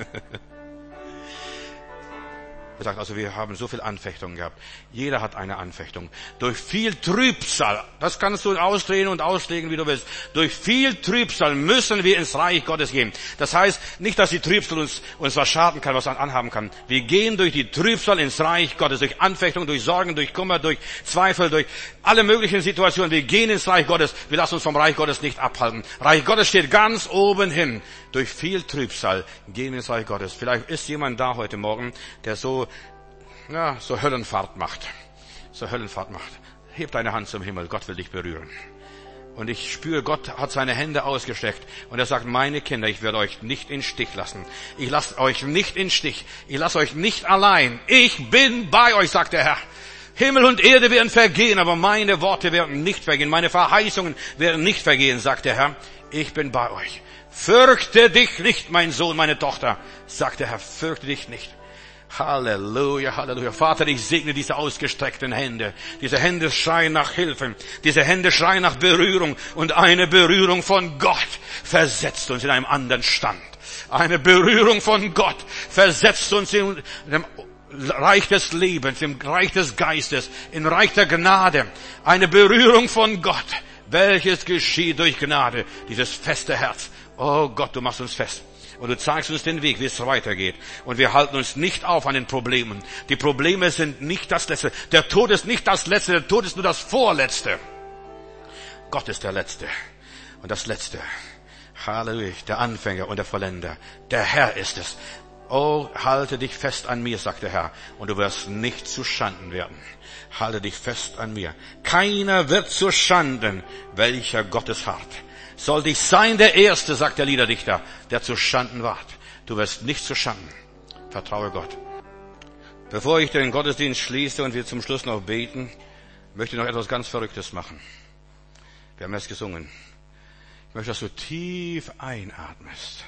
Er sagt also, wir haben so viel Anfechtungen gehabt. Jeder hat eine Anfechtung. Durch viel Trübsal, das kannst du ausdrehen und auslegen, wie du willst. Durch viel Trübsal müssen wir ins Reich Gottes gehen. Das heißt nicht, dass die Trübsal uns, uns was schaden kann, was anhaben kann. Wir gehen durch die Trübsal ins Reich Gottes. Durch Anfechtung, durch Sorgen, durch Kummer, durch Zweifel, durch alle möglichen Situationen. Wir gehen ins Reich Gottes. Wir lassen uns vom Reich Gottes nicht abhalten. Reich Gottes steht ganz oben hin. Durch viel Trübsal gehen wir ins Reich Gottes. Vielleicht ist jemand da heute Morgen, der so Ja, so Höllenfahrt macht. So Höllenfahrt macht. Heb deine Hand zum Himmel. Gott will dich berühren. Und ich spüre, Gott hat seine Hände ausgestreckt. Und er sagt, meine Kinder, ich werde euch nicht in Stich lassen. Ich lasse euch nicht in Stich. Ich lasse euch nicht allein. Ich bin bei euch, sagt der Herr. Himmel und Erde werden vergehen, aber meine Worte werden nicht vergehen. Meine Verheißungen werden nicht vergehen, sagt der Herr. Ich bin bei euch. Fürchte dich nicht, mein Sohn, meine Tochter, sagt der Herr. Fürchte dich nicht. Halleluja, Halleluja. Vater, ich segne diese ausgestreckten Hände. Diese Hände schreien nach Hilfe. Diese Hände schreien nach Berührung. Und eine Berührung von Gott versetzt uns in einem anderen Stand. Eine Berührung von Gott versetzt uns in dem Reich des Lebens, im Reich des Geistes, im Reich der Gnade. Eine Berührung von Gott. Welches geschieht durch Gnade? Dieses feste Herz. Oh Gott, du machst uns fest. Und du zeigst uns den Weg, wie es weitergeht. Und wir halten uns nicht auf an den Problemen. Die Probleme sind nicht das Letzte. Der Tod ist nicht das Letzte. Der Tod ist nur das Vorletzte. Gott ist der Letzte. Und das Letzte. Halleluja. Der Anfänger und der Vollender. Der Herr ist es. Oh, halte dich fest an mir, sagt der Herr. Und du wirst nicht zu Schanden werden. Halte dich fest an mir. Keiner wird zu Schanden, welcher Gottes hart. Sollte ich sein der Erste, sagt der Liederdichter, der zu Schanden ward. Du wirst nicht zu Schanden. Vertraue Gott. Bevor ich den Gottesdienst schließe und wir zum Schluss noch beten, möchte ich noch etwas ganz Verrücktes machen. Wir haben es gesungen. Ich möchte, dass du tief einatmest.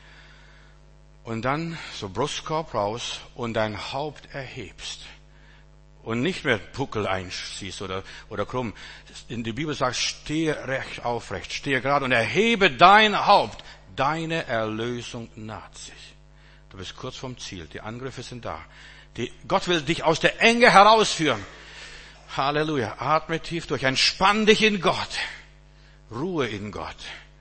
Und dann so Brustkorb raus und dein Haupt erhebst. Und nicht mehr Puckel einziehst oder, oder krumm. In der Bibel sagt, stehe recht aufrecht, stehe gerade und erhebe dein Haupt. Deine Erlösung naht sich. Du bist kurz vom Ziel. Die Angriffe sind da. Die, Gott will dich aus der Enge herausführen. Halleluja. Atme tief durch. Entspann dich in Gott. Ruhe in Gott.